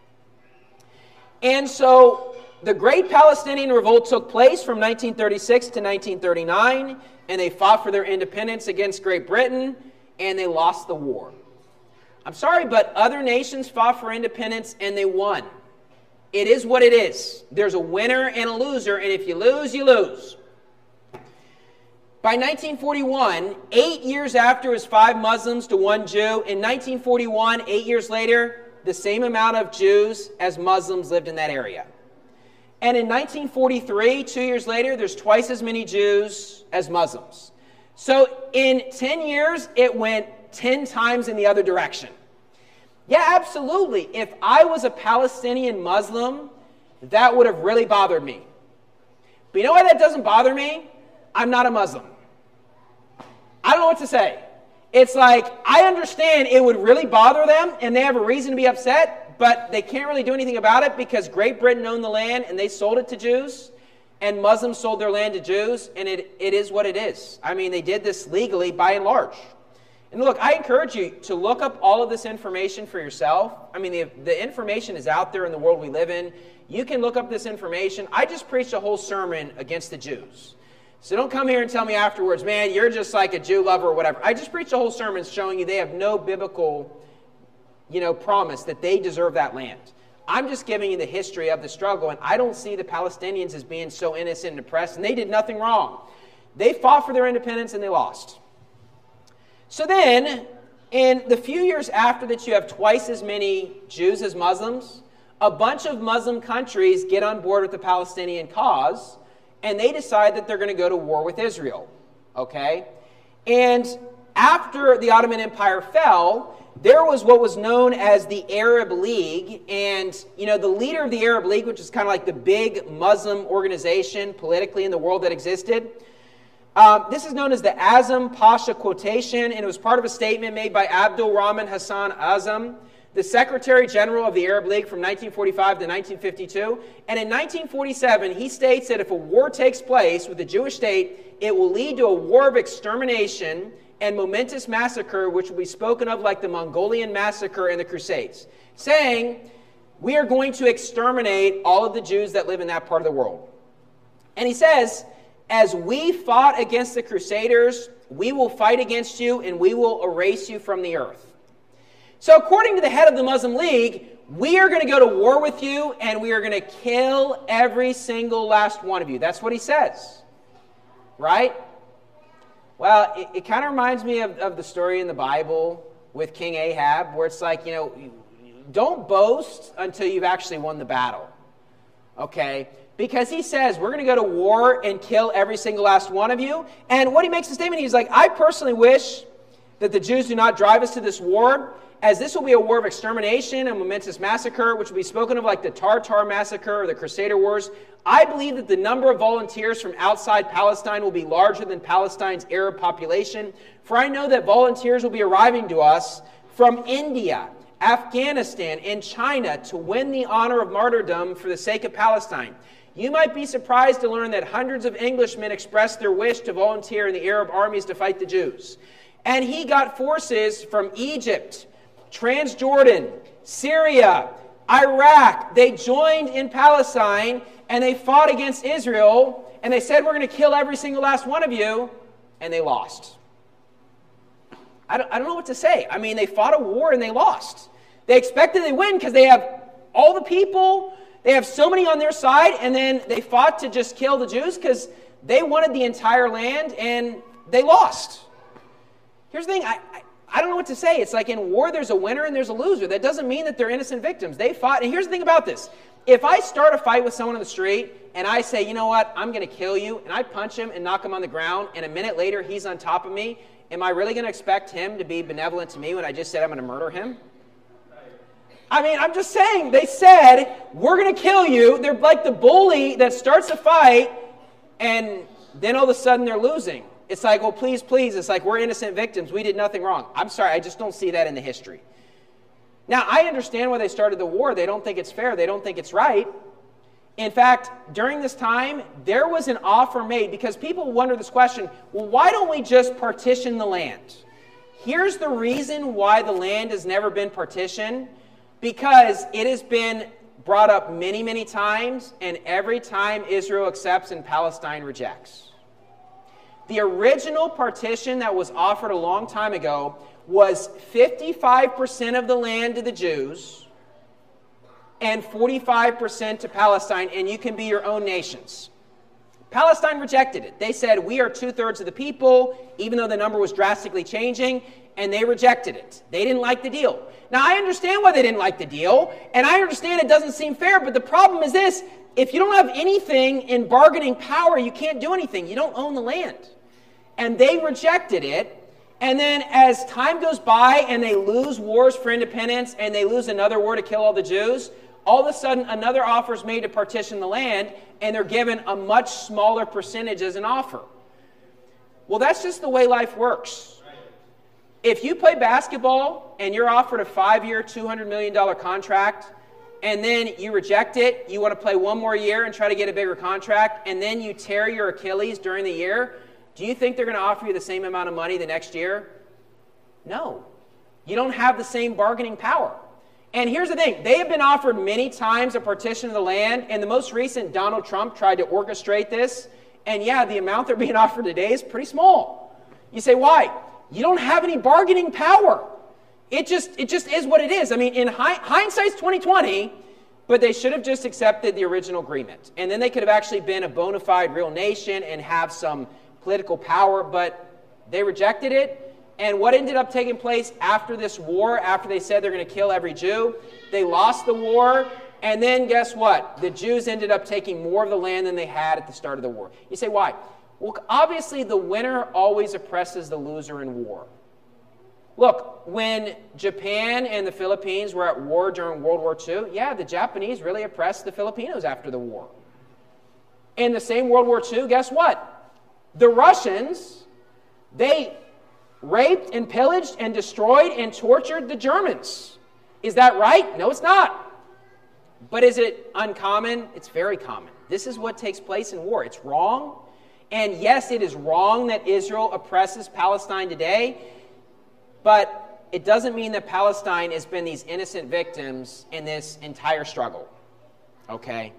And so the Great Palestinian Revolt took place from nineteen thirty-six to nineteen thirty-nine, and they fought for their independence against Great Britain, and they lost the war. I'm sorry, but other nations fought for independence, and they won. It is what it is. There's a winner and a loser, and if you lose, you lose. By nineteen forty-one, eight years after it was five Muslims to one Jew, in nineteen forty-one, eight years later, the same amount of Jews as Muslims lived in that area. And in nineteen forty-three, two years later, there's twice as many Jews as Muslims. So in ten years, it went ten times in the other direction. Yeah, absolutely. If I was a Palestinian Muslim, that would have really bothered me. But you know why that doesn't bother me? I'm not a Muslim. I don't know what to say. It's like, I understand it would really bother them, and they have a reason to be upset, but they can't really do anything about it because Great Britain owned the land, and they sold it to Jews, and Muslims sold their land to Jews, and it, it is what it is. I mean, they did this legally by and large. And look, I encourage you to look up all of this information for yourself. I mean, the, the information is out there in the world we live in. You can look up this information. I just preached a whole sermon against the Jews. So don't come here and tell me afterwards, man, you're just like a Jew lover or whatever. I just preached a whole sermon showing you they have no biblical, you know, promise that they deserve that land. I'm just giving you the history of the struggle, and I don't see the Palestinians as being so innocent and oppressed, and they did nothing wrong. They fought for their independence, and they lost. So then, in the few years after that, you have twice as many Jews as Muslims. A bunch of Muslim countries get on board with the Palestinian cause, and they decide that they're going to go to war with Israel, okay? And after the Ottoman Empire fell, there was what was known as the Arab League, and, you know, the leader of the Arab League, which is kind of like the big Muslim organization politically in the world that existed, um, this is known as the Azam Pasha Quotation, and it was part of a statement made by Abdul Rahman Hassan Azam, the Secretary General of the Arab League from nineteen forty-five to nineteen fifty-two. And in nineteen forty-seven, he states that if a war takes place with the Jewish state, it will lead to a war of extermination and momentous massacre, which will be spoken of like the Mongolian massacre and the Crusades, saying, we are going to exterminate all of the Jews that live in that part of the world. And he says, as we fought against the Crusaders, we will fight against you and we will erase you from the earth. So according to the head of the Muslim League, we are going to go to war with you and we are going to kill every single last one of you. That's what he says, right? Well, it, it kind of reminds me of, of the story in the Bible with King Ahab, where it's like, you know, don't boast until you've actually won the battle, okay? Because he says, we're going to go to war and kill every single last one of you. And what he makes a statement, he's like, I personally wish that the Jews do not drive us to this war, as this will be a war of extermination, a momentous massacre, which will be spoken of like the Tartar massacre or the Crusader Wars. I believe that the number of volunteers from outside Palestine will be larger than Palestine's Arab population, for I know that volunteers will be arriving to us from India, Afghanistan, and China to win the honor of martyrdom for the sake of Palestine. You might be surprised to learn that hundreds of Englishmen expressed their wish to volunteer in the Arab armies to fight the Jews. And he got forces from Egypt, Transjordan, Syria, Iraq. They joined in Palestine and they fought against Israel and they said, we're going to kill every single last one of you, and they lost. I don't, I don't know what to say. I mean, they fought a war and they lost. They expected they win because they have all the people, they have so many on their side, and then they fought to just kill the Jews because they wanted the entire land and they lost. Here's the thing, I, I I don't know what to say. It's like in war, there's a winner and there's a loser. That doesn't mean that they're innocent victims. They fought. And here's the thing about this. If I start a fight with someone on the street and I say, you know what, I'm going to kill you, and I punch him and knock him on the ground, and a minute later he's on top of me, am I really going to expect him to be benevolent to me when I just said I'm going to murder him? I mean, I'm just saying, they said, we're going to kill you. They're like the bully that starts a fight, and then all of a sudden they're losing. It's like, well, please, please. It's like, we're innocent victims. We did nothing wrong. I'm sorry. I just don't see that in the history. Now, I understand why they started the war. They don't think it's fair. They don't think it's right. In fact, during this time, there was an offer made because people wonder this question, well, why don't we just partition the land? Here's the reason why the land has never been partitioned, because it has been brought up many, many times, and every time Israel accepts and Palestine rejects. The original partition that was offered a long time ago was fifty-five percent of the land to the Jews and forty-five percent to Palestine, and you can be your own nations. Palestine rejected it. They said, we are two-thirds of the people, even though the number was drastically changing, and they rejected it. They didn't like the deal. Now, I understand why they didn't like the deal, and I understand it doesn't seem fair, but the problem is this: if you don't have anything in bargaining power, you can't do anything. You don't own the land. And they rejected it, and then as time goes by and they lose wars for independence and they lose another war to kill all the Jews, all of a sudden another offer is made to partition the land, and they're given a much smaller percentage as an offer. Well, that's just the way life works. If you play basketball and you're offered a five-year, two hundred million dollars contract, and then you reject it, you want to play one more year and try to get a bigger contract, and then you tear your Achilles during the year, do you think they're going to offer you the same amount of money the next year? No. You don't have the same bargaining power. And here's the thing. They have been offered many times a partition of the land, and the most recent Donald Trump tried to orchestrate this. And yeah, the amount they're being offered today is pretty small. You say, why? You don't have any bargaining power. It just it just is what it is. I mean, in hi- hindsight's twenty twenty, but they should have just accepted the original agreement. And then they could have actually been a bona fide real nation and have some political power, but they rejected it. And what ended up taking place after this war, after they said they're going to kill every Jew, they lost the war, and then guess what? The Jews ended up taking more of the land than they had at the start of the war. You say, why? Well, obviously the winner always oppresses the loser in war. Look, when Japan and the Philippines were at war during World War Two, yeah, the Japanese really oppressed the Filipinos after the war. In the same World War Two, guess what? The Russians, they raped and pillaged and destroyed and tortured the Germans. Is that right? No, it's not. But is it uncommon? It's very common. This is what takes place in war. It's wrong. And yes, it is wrong that Israel oppresses Palestine today, but it doesn't mean that Palestine has been these innocent victims in this entire struggle. Okay?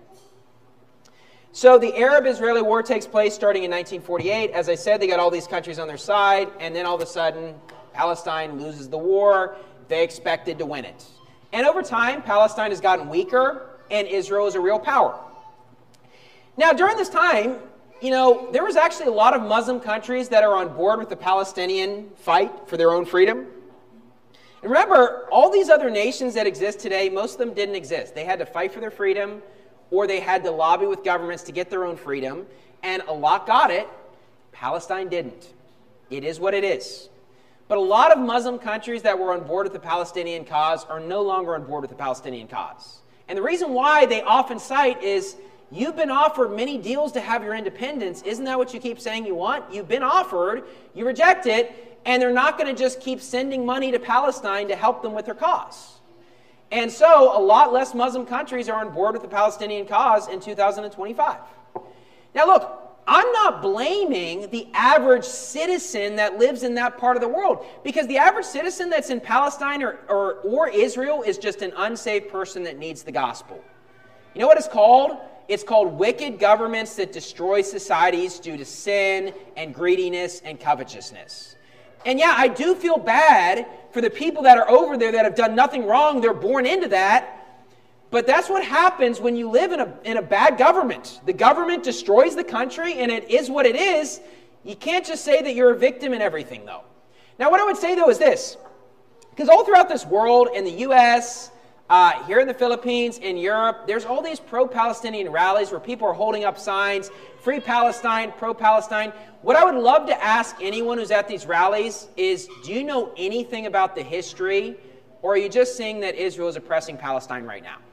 So the Arab-Israeli war takes place starting in nineteen forty-eight. As I said, they got all these countries on their side, and then all of a sudden, Palestine loses the war. They expected to win it. And over time, Palestine has gotten weaker, and Israel is a real power. Now, during this time, you know, there was actually a lot of Muslim countries that are on board with the Palestinian fight for their own freedom. And remember, all these other nations that exist today, most of them didn't exist. They had to fight for their freedom, or they had to lobby with governments to get their own freedom, and a lot got it. Palestine didn't. It is what it is. But a lot of Muslim countries that were on board with the Palestinian cause are no longer on board with the Palestinian cause. And the reason why they often cite is, you've been offered many deals to have your independence. Isn't that what you keep saying you want? You've been offered, you reject it, and they're not going to just keep sending money to Palestine to help them with their cause. And so a lot less Muslim countries are on board with the Palestinian cause in two thousand twenty-five. Now look, I'm not blaming the average citizen that lives in that part of the world, because the average citizen that's in Palestine or, or, or Israel is just an unsaved person that needs the gospel. You know what it's called? It's called wicked governments that destroy societies due to sin and greediness and covetousness. And yeah, I do feel bad for the people that are over there that have done nothing wrong. They're born into that. But that's what happens when you live in a, in a bad government. The government destroys the country, and it is what it is. You can't just say that you're a victim in everything, though. Now, what I would say, though, is this. Because all throughout this world, in the U S, uh, here in the Philippines, in Europe, there's all these pro-Palestinian rallies where people are holding up signs, Free Palestine, pro-Palestine. What I would love to ask anyone who's at these rallies is, do you know anything about the history, or are you just seeing that Israel is oppressing Palestine right now?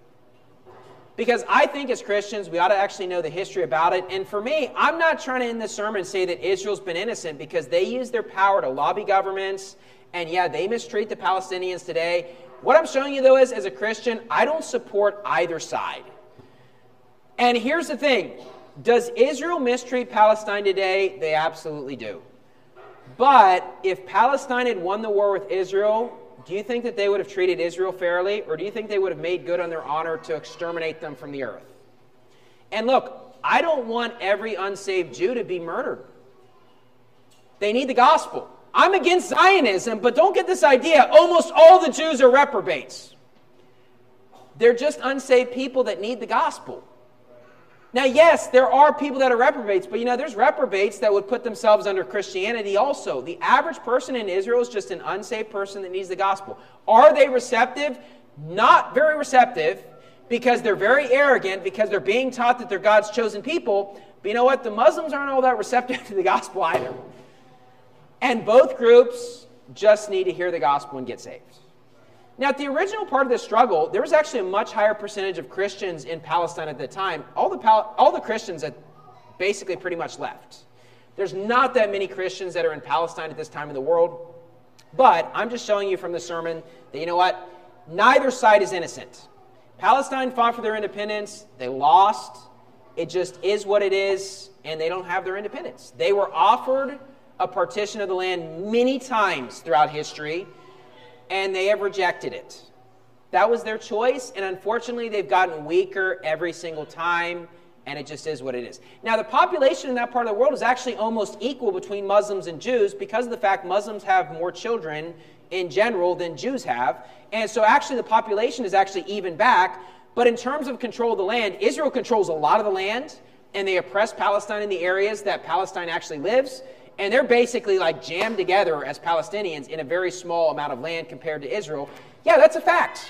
Because I think as Christians, we ought to actually know the history about it. And for me, I'm not trying to end this sermon say that Israel's been innocent, because they use their power to lobby governments, and yeah, they mistreat the Palestinians today. What I'm showing you, though, is as a Christian, I don't support either side. And here's the thing. Does Israel mistreat Palestine today? They absolutely do. But if Palestine had won the war with Israel, do you think that they would have treated Israel fairly, or do you think they would have made good on their honor to exterminate them from the earth? And look, I don't want every unsaved Jew to be murdered. They need the gospel. I'm against Zionism, but don't get this idea. Almost all the Jews are reprobates. They're just unsaved people that need the gospel. Now, yes, there are people that are reprobates, but you know, there's reprobates that would put themselves under Christianity also. The average person in Israel is just an unsaved person that needs the gospel. Are they receptive? Not very receptive, because they're very arrogant, because they're being taught that they're God's chosen people. But you know what? The Muslims aren't all that receptive to the gospel either. And both groups just need to hear the gospel and get saved. Now, at the original part of the struggle, there was actually a much higher percentage of Christians in Palestine at the time. All the, Pal- all the Christians had basically pretty much left. There's not that many Christians that are in Palestine at this time in the world. But I'm just showing you from the sermon that, you know what? Neither side is innocent. Palestine fought for their independence. They lost. It just is what it is, and they don't have their independence. They were offered a partition of the land many times throughout history, and they have rejected it. That was their choice, and unfortunately, they've gotten weaker every single time, and it just is what it is. Now, the population in that part of the world is actually almost equal between Muslims and Jews because of the fact Muslims have more children in general than Jews have, and so actually the population is actually even back. But in terms of control of the land, Israel controls a lot of the land, and they oppress Palestine in the areas that Palestine actually lives. And they're basically like jammed together as Palestinians in a very small amount of land compared to Israel. Yeah, that's a fact.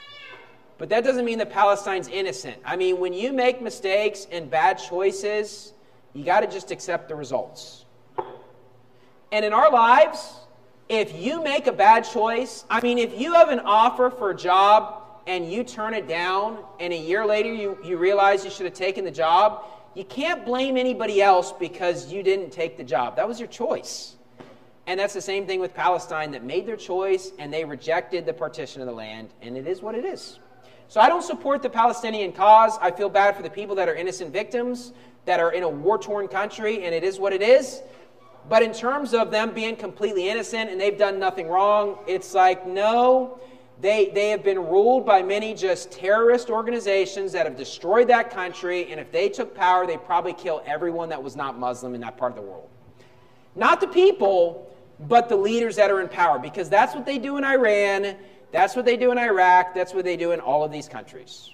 But that doesn't mean that Palestine's innocent. I mean, when you make mistakes and bad choices, you got to just accept the results. And in our lives, if you make a bad choice, I mean, if you have an offer for a job and you turn it down, and a year later you, you realize you should have taken the job, you can't blame anybody else because you didn't take the job. That was your choice. And that's the same thing with Palestine that made their choice, and they rejected the partition of the land, and it is what it is. So I don't support the Palestinian cause. I feel bad for the people that are innocent victims, that are in a war-torn country, and it is what it is. But in terms of them being completely innocent and they've done nothing wrong, it's like, no, They, they have been ruled by many just terrorist organizations that have destroyed that country, and if they took power, they'd probably kill everyone that was not Muslim in that part of the world. Not the people, but the leaders that are in power, because that's what they do in Iran, that's what they do in Iraq, that's what they do in all of these countries.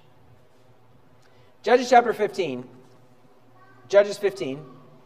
Judges chapter fifteen. Judges fifteen.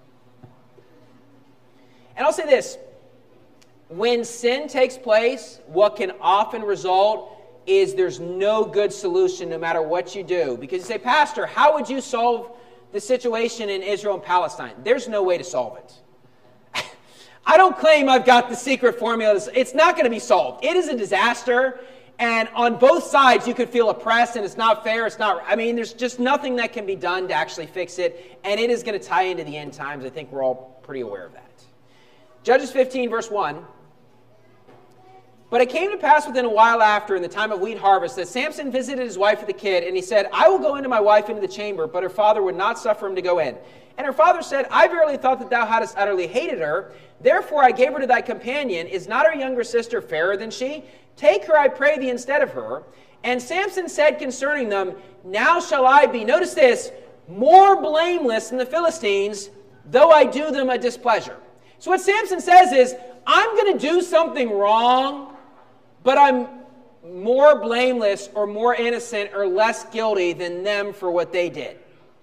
And I'll say this. When sin takes place, what can often result is there's no good solution no matter what you do. Because you say, Pastor, how would you solve the situation in Israel and Palestine? There's no way to solve it. I don't claim I've got the secret formula. It's not going to be solved. It is a disaster. And on both sides, you could feel oppressed, and it's not fair. It's not. I mean, there's just nothing that can be done to actually fix it. And it is going to tie into the end times. I think we're all pretty aware of that. Judges fifteen, verse one. But it came to pass within a while after, in the time of wheat harvest, that Samson visited his wife with the kid, and he said, I will go into my wife into the chamber, but her father would not suffer him to go in. And her father said, I verily thought that thou hadst utterly hated her. Therefore I gave her to thy companion. Is not her younger sister fairer than she? Take her, I pray thee, instead of her. And Samson said concerning them, Now shall I be, notice this, more blameless than the Philistines, though I do them a displeasure. So what Samson says is, I'm going to do something wrong, but I'm more blameless or more innocent or less guilty than them for what they did.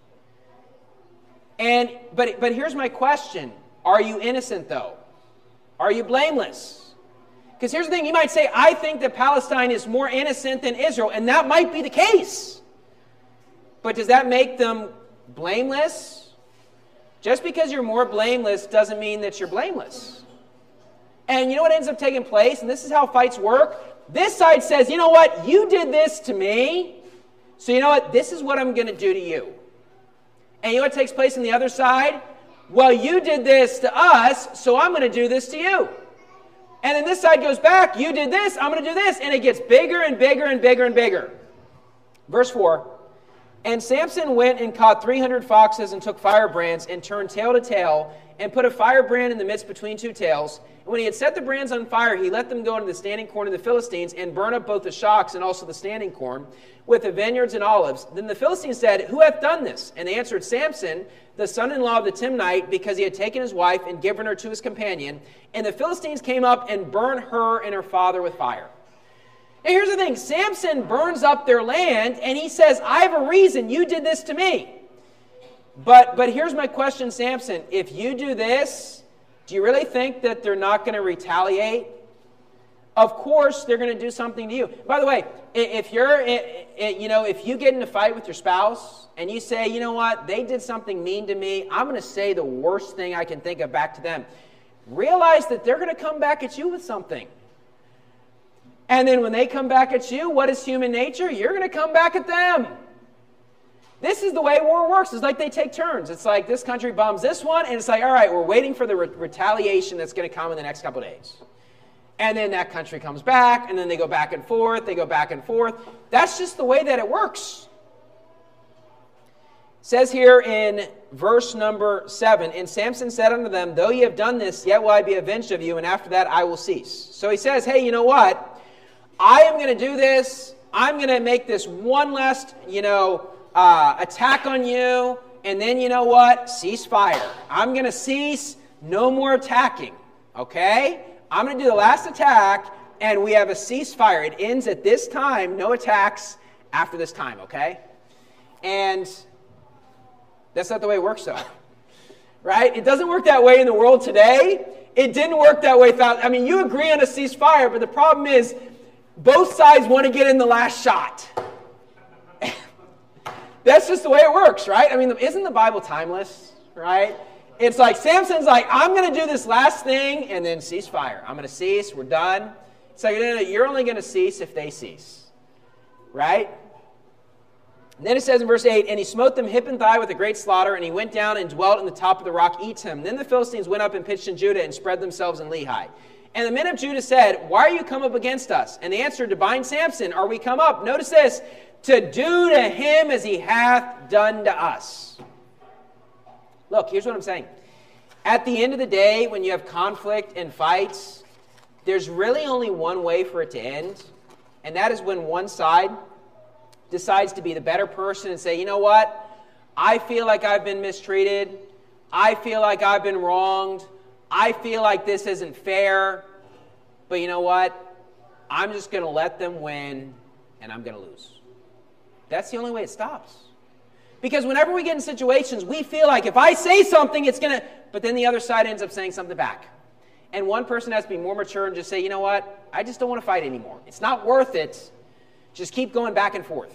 And but but here's my question. Are you innocent, though? Are you blameless? Because here's the thing. You might say, I think that Palestine is more innocent than Israel, and that might be the case. But does that make them blameless? Just because you're more blameless doesn't mean that you're blameless. And you know what ends up taking place? And this is how fights work. This side says, you know what? You did this to me. So you know what? This is what I'm going to do to you. And you know what takes place on the other side? Well, you did this to us, so I'm going to do this to you. And then this side goes back. You did this, I'm going to do this. And it gets bigger and bigger and bigger and bigger. Verse four. And Samson went and caught three hundred foxes and took firebrands and turned tail to tail and put a firebrand in the midst between two tails. And when he had set the brands on fire, he let them go into the standing corn of the Philistines and burn up both the shocks and also the standing corn with the vineyards and olives. Then the Philistines said, Who hath done this? And they answered, Samson, the son-in-law of the Timnite, because he had taken his wife and given her to his companion. And the Philistines came up and burned her and her father with fire. Now here's the thing. Samson burns up their land, and he says, I have a reason. You did this to me. But, but here's my question, Samson. If you do this, do you really think that they're not going to retaliate? Of course, they're going to do something to you. By the way, if you're, you know, if you get in a fight with your spouse and you say, you know what, they did something mean to me, I'm going to say the worst thing I can think of back to them. Realize that they're going to come back at you with something. And then when they come back at you, what is human nature? You're going to come back at them. This is the way war works. It's like they take turns. It's like this country bombs this one, and it's like, all right, we're waiting for the re- retaliation that's going to come in the next couple of days. And then that country comes back, and then they go back and forth, they go back and forth. That's just the way that it works. It says here in verse number seven, and Samson said unto them, though ye have done this, yet will I be avenged of you, and after that I will cease. So he says, hey, you know what? I am going to do this. I'm going to make this one last, you know, uh, attack on you, and then you know what? Cease fire. I'm going to cease. No more attacking. Okay? I'm going to do the last attack, and we have a ceasefire. It ends at this time. No attacks after this time, okay? And that's not the way it works, though. Right? It doesn't work that way in the world today. It didn't work that way. Without, I mean, you agree on a ceasefire, but the problem is both sides want to get in the last shot. That's just the way it works, right? I mean, isn't the Bible timeless, right? It's like Samson's like, I'm going to do this last thing and then cease fire. I'm going to cease. We're done. It's like, no, no, you're only going to cease if they cease. Right? And then it says in verse eight, and he smote them hip and thigh with a great slaughter, and he went down and dwelt in the top of the rock Etam. Then the Philistines went up and pitched in Judah and spread themselves in Lehi. And the men of Judah said, why are you come up against us? And they answered, to bind Samson are we come up. Notice this, to do to him as he hath done to us. Look, here's what I'm saying. At the end of the day, when you have conflict and fights, there's really only one way for it to end, and that is when one side decides to be the better person and say, you know what? I feel like I've been mistreated. I feel like I've been wronged. I feel like this isn't fair. But you know what? I'm just going to let them win, and I'm going to lose. That's the only way it stops. Because whenever we get in situations, we feel like if I say something, it's going to... But then the other side ends up saying something back. And one person has to be more mature and just say, you know what? I just don't want to fight anymore. It's not worth it. Just keep going back and forth.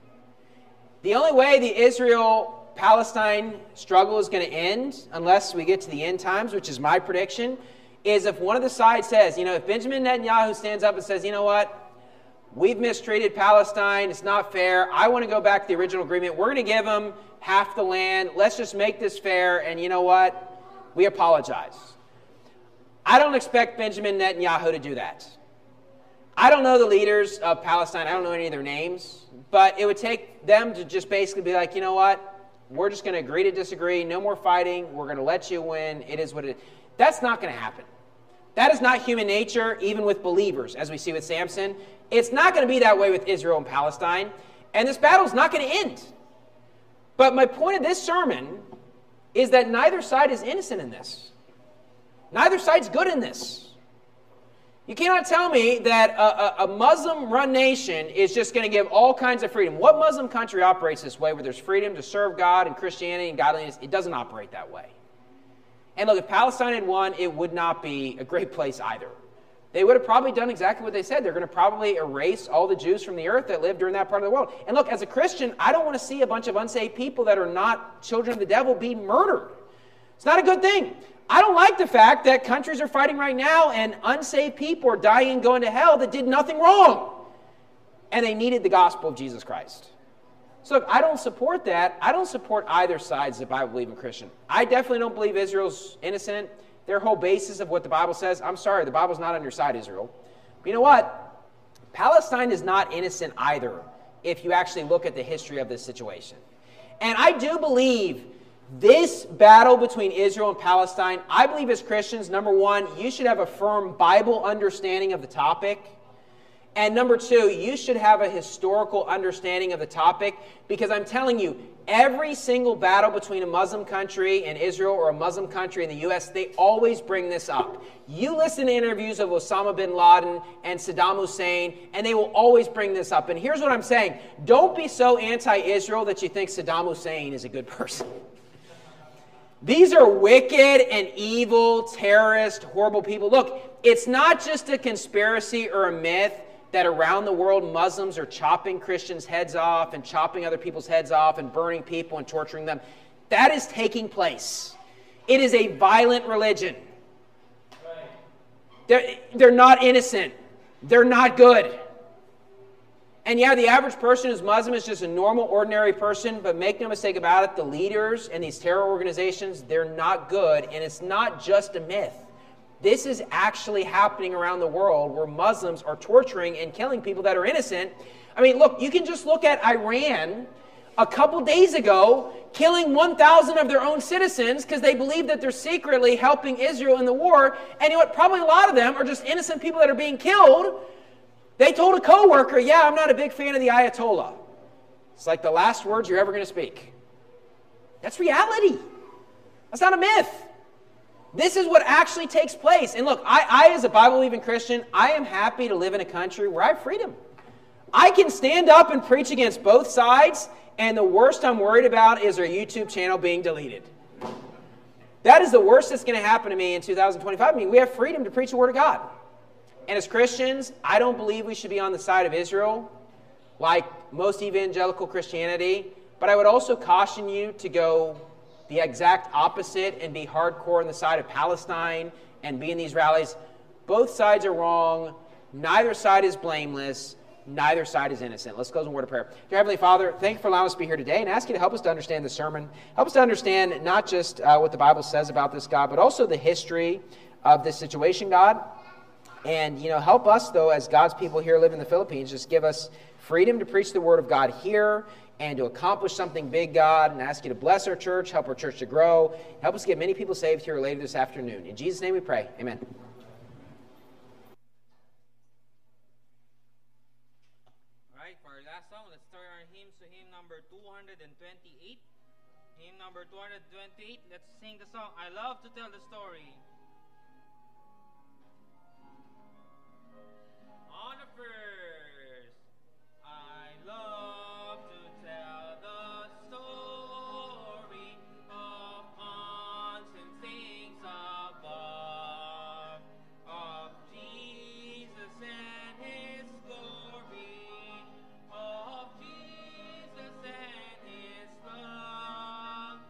The only way the Israel-Palestine struggle is going to end, unless we get to the end times, which is my prediction, is if one of the sides says, you know, if Benjamin Netanyahu stands up and says, you know what? We've mistreated Palestine. It's not fair. I want to go back to the original agreement. We're going to give them half the land. Let's just make this fair. And you know what? We apologize. I don't expect Benjamin Netanyahu to do that. I don't know the leaders of Palestine. I don't know any of their names. But it would take them to just basically be like, you know what? We're just going to agree to disagree. No more fighting. We're going to let you win. It is what it is. That's not going to happen. That is not human nature, even with believers, as we see with Samson. It's not going to be that way with Israel and Palestine. And this battle is not going to end. But my point of this sermon is that neither side is innocent in this. Neither side's good in this. You cannot tell me that a, a, a Muslim-run nation is just going to give all kinds of freedom. What Muslim country operates this way, where there's freedom to serve God and Christianity and godliness? It doesn't operate that way. And look, if Palestine had won, it would not be a great place either. They would have probably done exactly what they said. They're going to probably erase all the Jews from the earth that lived during that part of the world. And look, as a Christian, I don't want to see a bunch of unsaved people that are not children of the devil being murdered. It's not a good thing. I don't like the fact that countries are fighting right now and unsaved people are dying and going to hell that did nothing wrong. And they needed the gospel of Jesus Christ. So look, I don't support that. I don't support either side as a Bible-believing Christian. I definitely don't believe Israel's innocent. Their whole basis of what the Bible says, I'm sorry, the Bible's not on your side, Israel. But you know what? Palestine is not innocent either if you actually look at the history of this situation. And I do believe this battle between Israel and Palestine, I believe as Christians, number one, you should have a firm Bible understanding of the topic. And number two, you should have a historical understanding of the topic, because I'm telling you, every single battle between a Muslim country and Israel or a Muslim country in the U S, they always bring this up. You listen to interviews of Osama bin Laden and Saddam Hussein, and they will always bring this up. And here's what I'm saying. Don't be so anti-Israel that you think Saddam Hussein is a good person. These are wicked and evil, terrorist, horrible people. Look, it's not just a conspiracy or a myth that around the world Muslims are chopping Christians' heads off and chopping other people's heads off and burning people and torturing them. That is taking place. It is a violent religion. They're, they're not innocent. They're not good. And yeah, the average person who's Muslim is just a normal, ordinary person, but make no mistake about it, the leaders and these terror organizations, they're not good, and it's not just a myth. This is actually happening around the world where Muslims are torturing and killing people that are innocent. I mean, look, you can just look at Iran a couple days ago, killing one thousand of their own citizens because they believe that they're secretly helping Israel in the war. And you know what? Probably a lot of them are just innocent people that are being killed. They told a coworker, yeah, I'm not a big fan of the Ayatollah. It's like the last words you're ever going to speak. That's reality. That's not a myth. This is what actually takes place. And look, I, I as a Bible-believing Christian, I am happy to live in a country where I have freedom. I can stand up and preach against both sides, and the worst I'm worried about is our YouTube channel being deleted. That is the worst that's going to happen to me in two thousand twenty-five. I mean, we have freedom to preach the Word of God. And as Christians, I don't believe we should be on the side of Israel, like most evangelical Christianity. But I would also caution you to go the exact opposite and be hardcore on the side of Palestine and be in these rallies. Both sides are wrong. Neither side is blameless. Neither side is innocent. Let's close in a word of prayer. Dear Heavenly Father, thank you for allowing us to be here today, and ask you to help us to understand the sermon. Help us to understand not just uh, what the Bible says about this, God, but also the history of this situation, God. And, you know, help us, though, as God's people here live in the Philippines, just give us freedom to preach the Word of God here and to accomplish something big, God, and ask you to bless our church, help our church to grow, help us get many people saved here later this afternoon. In Jesus' name we pray. Amen. All right, for our last song, let's start our hymns to hymn number two hundred twenty-eight. Hymn number two hundred twenty-eight, let's sing the song, I Love to Tell the Story. On the first, I love to tell the story of unseen things above, of Jesus and His glory, of Jesus and His love.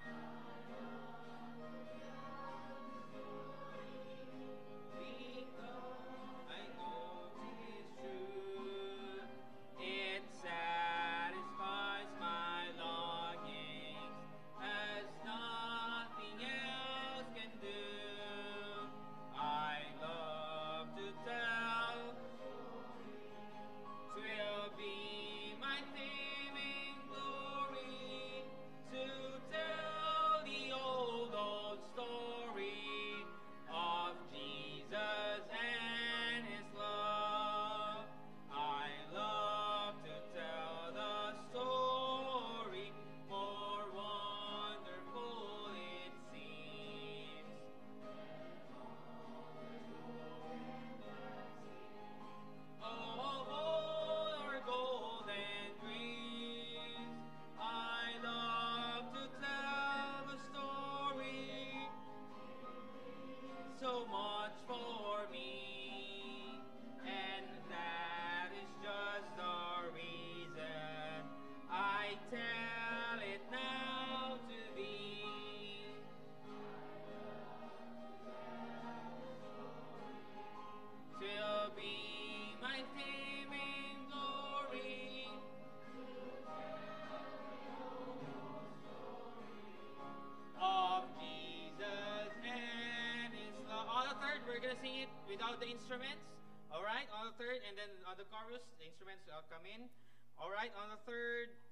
Without the instruments, all right, on the third, and then on the chorus, the instruments uh, come in. All right, on the third,